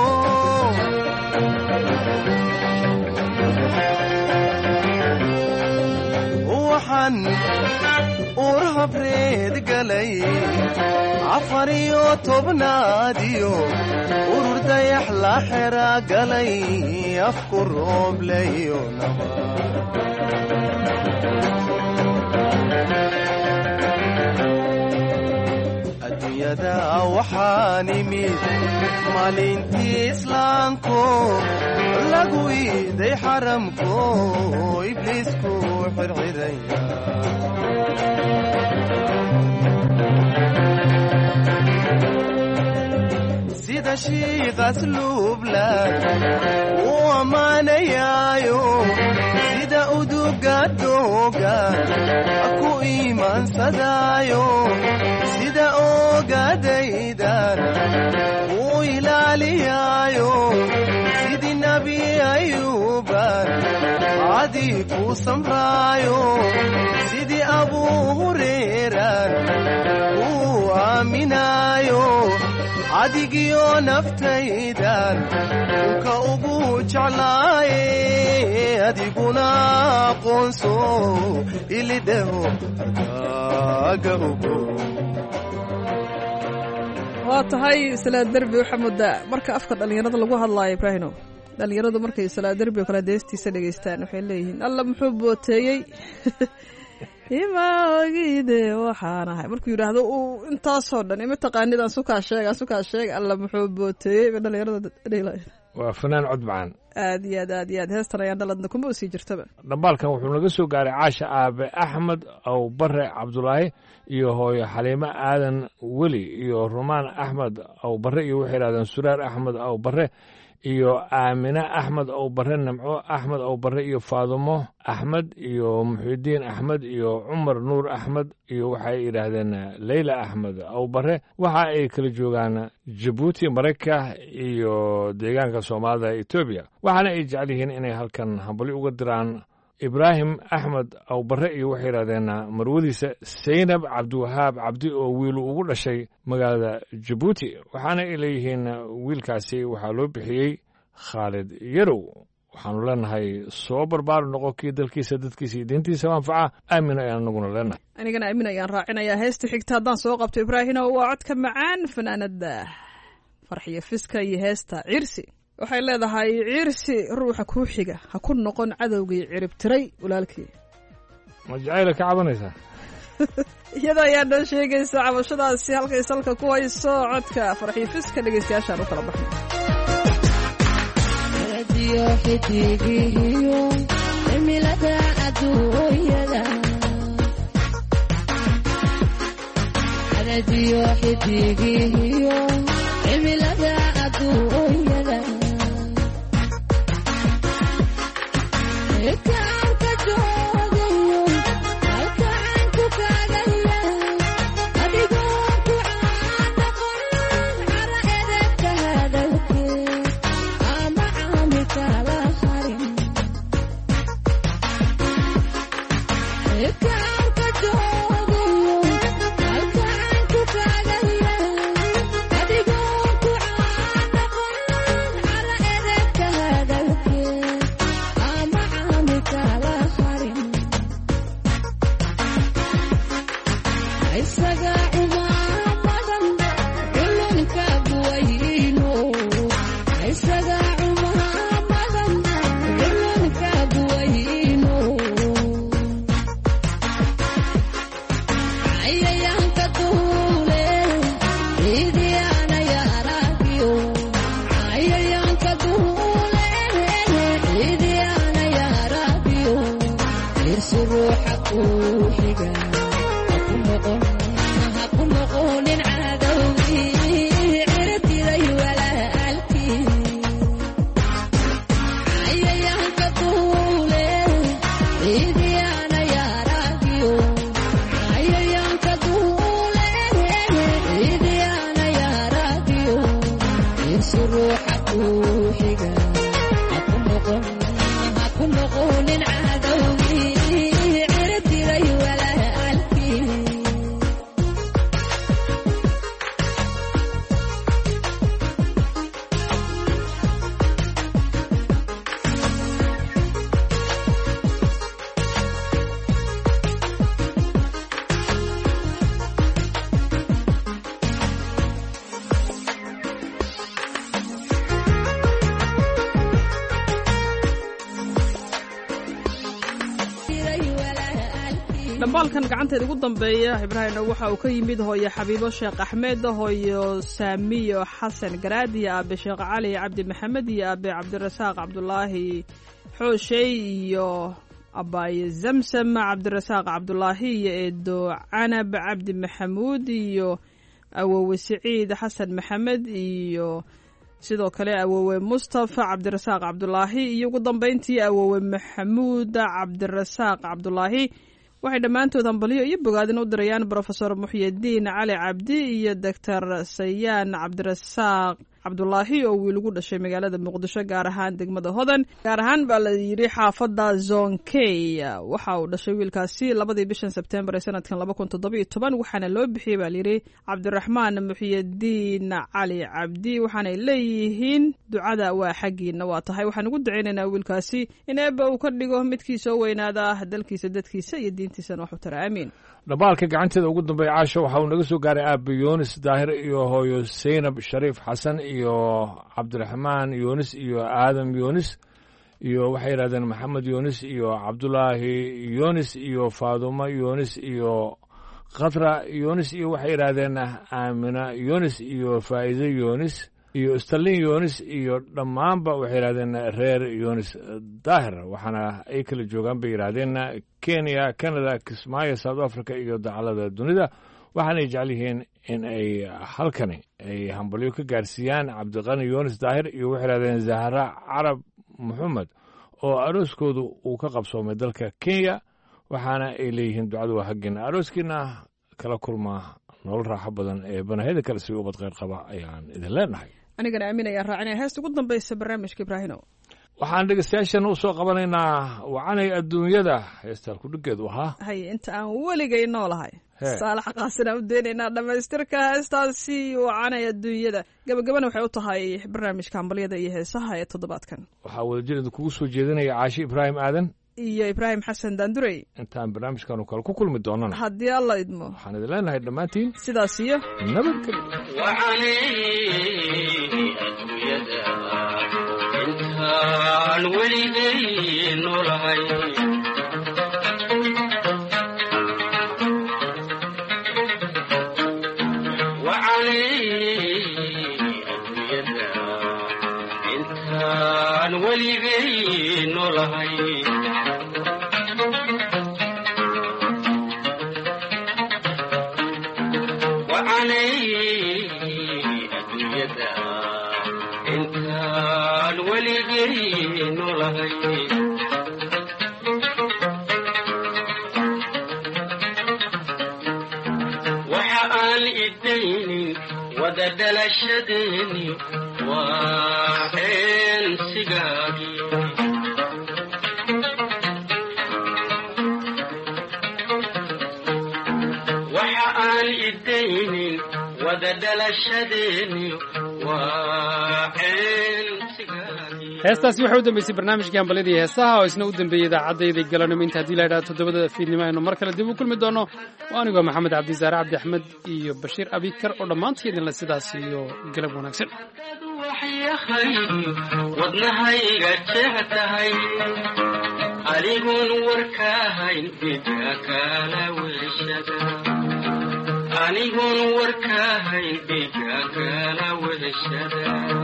waxaan uur habreed galay afariyo tobnaadiyo urur dayax la xera galay afku roobleyo adduunyada waxaan imid maalintii islaamko lagu iiday xaramko ibliisku xirxiraya sida shiiqas luublan u ammaanayaayo sida uduga doogan ku iimaansadaayo sida oogadaydan u ilaaliyaayo sidii nabi aduugan adii ku samraayo sidii abuu hureeran uu aaminaayo adigiyo naftaydan unka ugu jeclaaye adiguna aqoonso ilidhaho arkaaga ogo waa tahay islaa derbi waxaa moodaa marka afka dhallinyarada lagu hadlaayo ibraahino dhallinyaradu markay islaa derbi oo kale deestiisa dhegaystaan waxay leeyihiin alla muxuu booteeyey ima ogide waxaan ahay markuu yidhaahdo uu intaasoo dhan ima taqaanid aan sukaa sheeg alla muxuu booteeyey ba dhallinyarada dhela waa fanaan cod macaan aad iyo aad heestan ayaan dhaladna kuma usii jirtaba dhambaalkan wuxuu naga soo gaaray caasha aabe axmed aw bare cabdulaahi iyo hooyo xaliimo aadan weli iyo rumaan axmed aw bare iyo waxay yidhahdeen suraar axmed aw bare iyo aamine axmed aw bare nimco axmed aw bare iyo faadumo axmed iyo muxidiin axmed iyo cumar nuur axmed iyo waxay yidhaahdeen leyla axmed aw bare waxa ay kala joogaan jabuuti marayka iyo deegaanka soomaalida etoobiya waxaana ay jecel yihiin inay halkan hambali uga diraan ibraahim axmed aw bare iyo waxay yidhahdeen marwadiisa saynab cabdiwahaab cabdi oo wiilu ugu dhashay magaalada jabuuti waxaana ay leeyihiin wiilkaasi waxaa loo bixiyey khaalid yarow waxaanu leenahay soo barbaaru noqo kii dalkiisa dadkiisa iyo diintiisa anfaca aamin ayaan anaguna leenahay anigana aamin ayaan raacinayaa heesta xigta haddaan soo qabto ibraahino waa codka macaan fanaanada farxiyo fiska iyo heesta cirsi waxay leedahay ciirsi ruuxa kuu xiga ha ku noqon cadowgii ciribtiray walaalkii ma jacayla ka cabanaysaa iyada ayaa noo sheegaysa cabashadaasi halkay salka ku hayso codka farxiyo fiska dhegaystayaashaan u kala baxnay xidigihiyo cimilada adduunyada radiyo xidigihiyo cimilada adduunyada kaanka joogayo halkaan ku kaagaya adigoo ku caanaqon cara edebka hadalkee ama caami kala harin kaanka joogayo halkaan ku kaagaya adigoo ku caanaqon cara edebka hadalkee ama caami kala harin isaga cumaamadan culunka buwayno isaga cumaamadan culunka buwayno cayayaanka duule ciidiyaana yaaragiyo cayayaanka duule ciidiyaana yaaragiyo irsi ruuxa kuu xiga haku noqonin cadowgii ciribtiray walaalkii cayayaanka duule ciidiyaana yaaragiyo cayayaanka duule ciidiyaana yaaragiyo irsi ruuxa kuu xiga haku noqonin cadowgii ciribtiray walaalkii dhambaalkan gacanteeda ugu dambeeya ibraahimna waxa uu ka yimid hooyo xabiibo sheekh axmed hooyo saamiyo xasan garaad iyo aabe sheekh cali cabdi maxamed iyo aabe cabdirasaaq cabdulaahi xooshey iyo abaaye zamsam cabdirasaaq cabdulaahi iyo eedo canab cabdi maxamuud iyo awowe siciid xasan maxamed iyo sidoo kale awowe mustafa cabdirasaaq cabdulaahi iyo ugu dambayntii awowe maxamuud cabdirasaaq cabdulaahi waxay dhammaantood hambalyo iyo bogaadin u dirayaan brofesor muxyidiin cali cabdi iyo doctor sayaan cabdirasaaq cabdulaahi oo wiil ugu dhashay magaalada muqdisho gaar ahaan degmada hodan gaar ahaan baa la yidhi xaafadda zonkey waxa uu dhashay wiilkaasi 2 bishan sebtembar ee sanadkan 2017 waxaana loo bixiyey baa layidhi cabdiraxmaan muxiyadiin cali cabdi waxaanay leeyihiin ducada waa xaggiina waa tahay waxaan ugu ducaynaynaa wiilkaasi in eebba uu ka dhigo midkii soo weynaada dalkiisa dadkiisa iyo diintiisana wax u tara aamiin dhabaalka gacanteeda ugu dambeeya caasho waxa uu naga soo gaaray aabe yunis daahir iyo hooyo saynab shariif xasan iyo cabdiraxmaan yunis iyo aadam yunis iyo waxay yidhahdeen maxamed yunis iyo cabdulaahi yunis iyo faadumo yunis iyo khatra yunis iyo waxay yidhaahdeen aamina yunis iyo faa'iide yunis iyo stalin yunis iyo dhammaanba waxay yidhahdeen reer yunis daahir waxaana ay kala joogaan bay yidhaahdeen kenya canada kismaayo south africa iyo dacalada dunida waxaanay jecel yihiin in ay halkani ay hambalyo ka gaarsiiyaan cabdiqani yunis daahir iyo waxay yidhahdeen zahra carab maxamed oo arooskoodu uu ka qabsoomay dalka kenya waxaana ay leeyihiin ducadu waa haggina arooskiina kala kulmaa nolol raaxo badan ee banahiyada kale si ubad kheyr qaba ayaan idin leenahay anigana aamin ayaan raacinaya heesta ugu dambaysa barnaamijka ibraahino waxaan dhegeystayaashan u soo qabanaynaa wacanay adduunyada heestaan kudhigeedu ahaa hay inta aan weligay noolahay saalax qaasina u deenaynaa dhammaystirka heestaasi wacanay adduunyada gabagabana waxay u tahay barnaamijka hambalyada iyo heesaha ee toddobaadkan waxaa wadajir idinkugu soo jeedinaya caashi ibraahim aadan iyo ibraahim xasan daandurey intaan barnaamijkanu kale ku kulmi doonana haddii alla idmo waxaan idin leenahay dhammaantiin sidaas iyo intaan weligay noolahay intaan weligay noolahay waxa aan idaynin wada dhalashadeeni waa eensigaagii waxa aan idaynin wada dhalashadeeni waa heestaasi waxay u dambeysay barnaamijkii hambalyadii heesaha oo isna u dambeeyey idaacaddaydii galanimo inta haddii la idhaha 7 fiidnimo aynu mar kale dib u kulmi doono oo anigoo maxamed cabdisaare cabdi axmed iyo bashiir abikar oo dhammaantii idinle sidaas iyo galab wanaagsan wadnahayga jectahay anigun warkaahayn bidka kala weshada anigun warkaahayn bidka kala weshada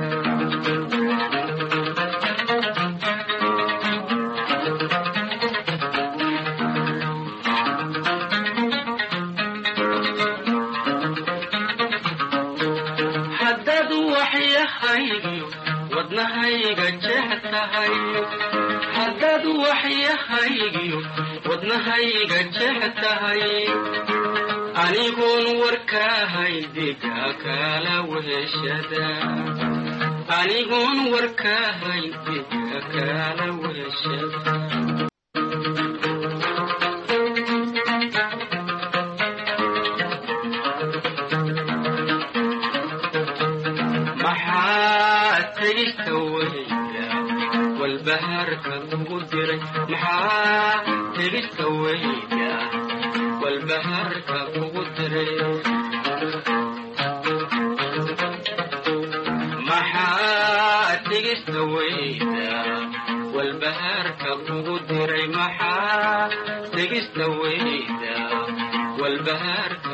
wadnahayga jectahay haddaad waxyahaygiyo wadnahayga jectahay anigun warkaahayn bidka kala weshada anigun warkaahayn bidka kala weshada والبهرك مقدري محا تبيت ويدا والبهرك مقدري محا تبيت ويدا والبهرك مقدري محا تبيت ويدا والبهرك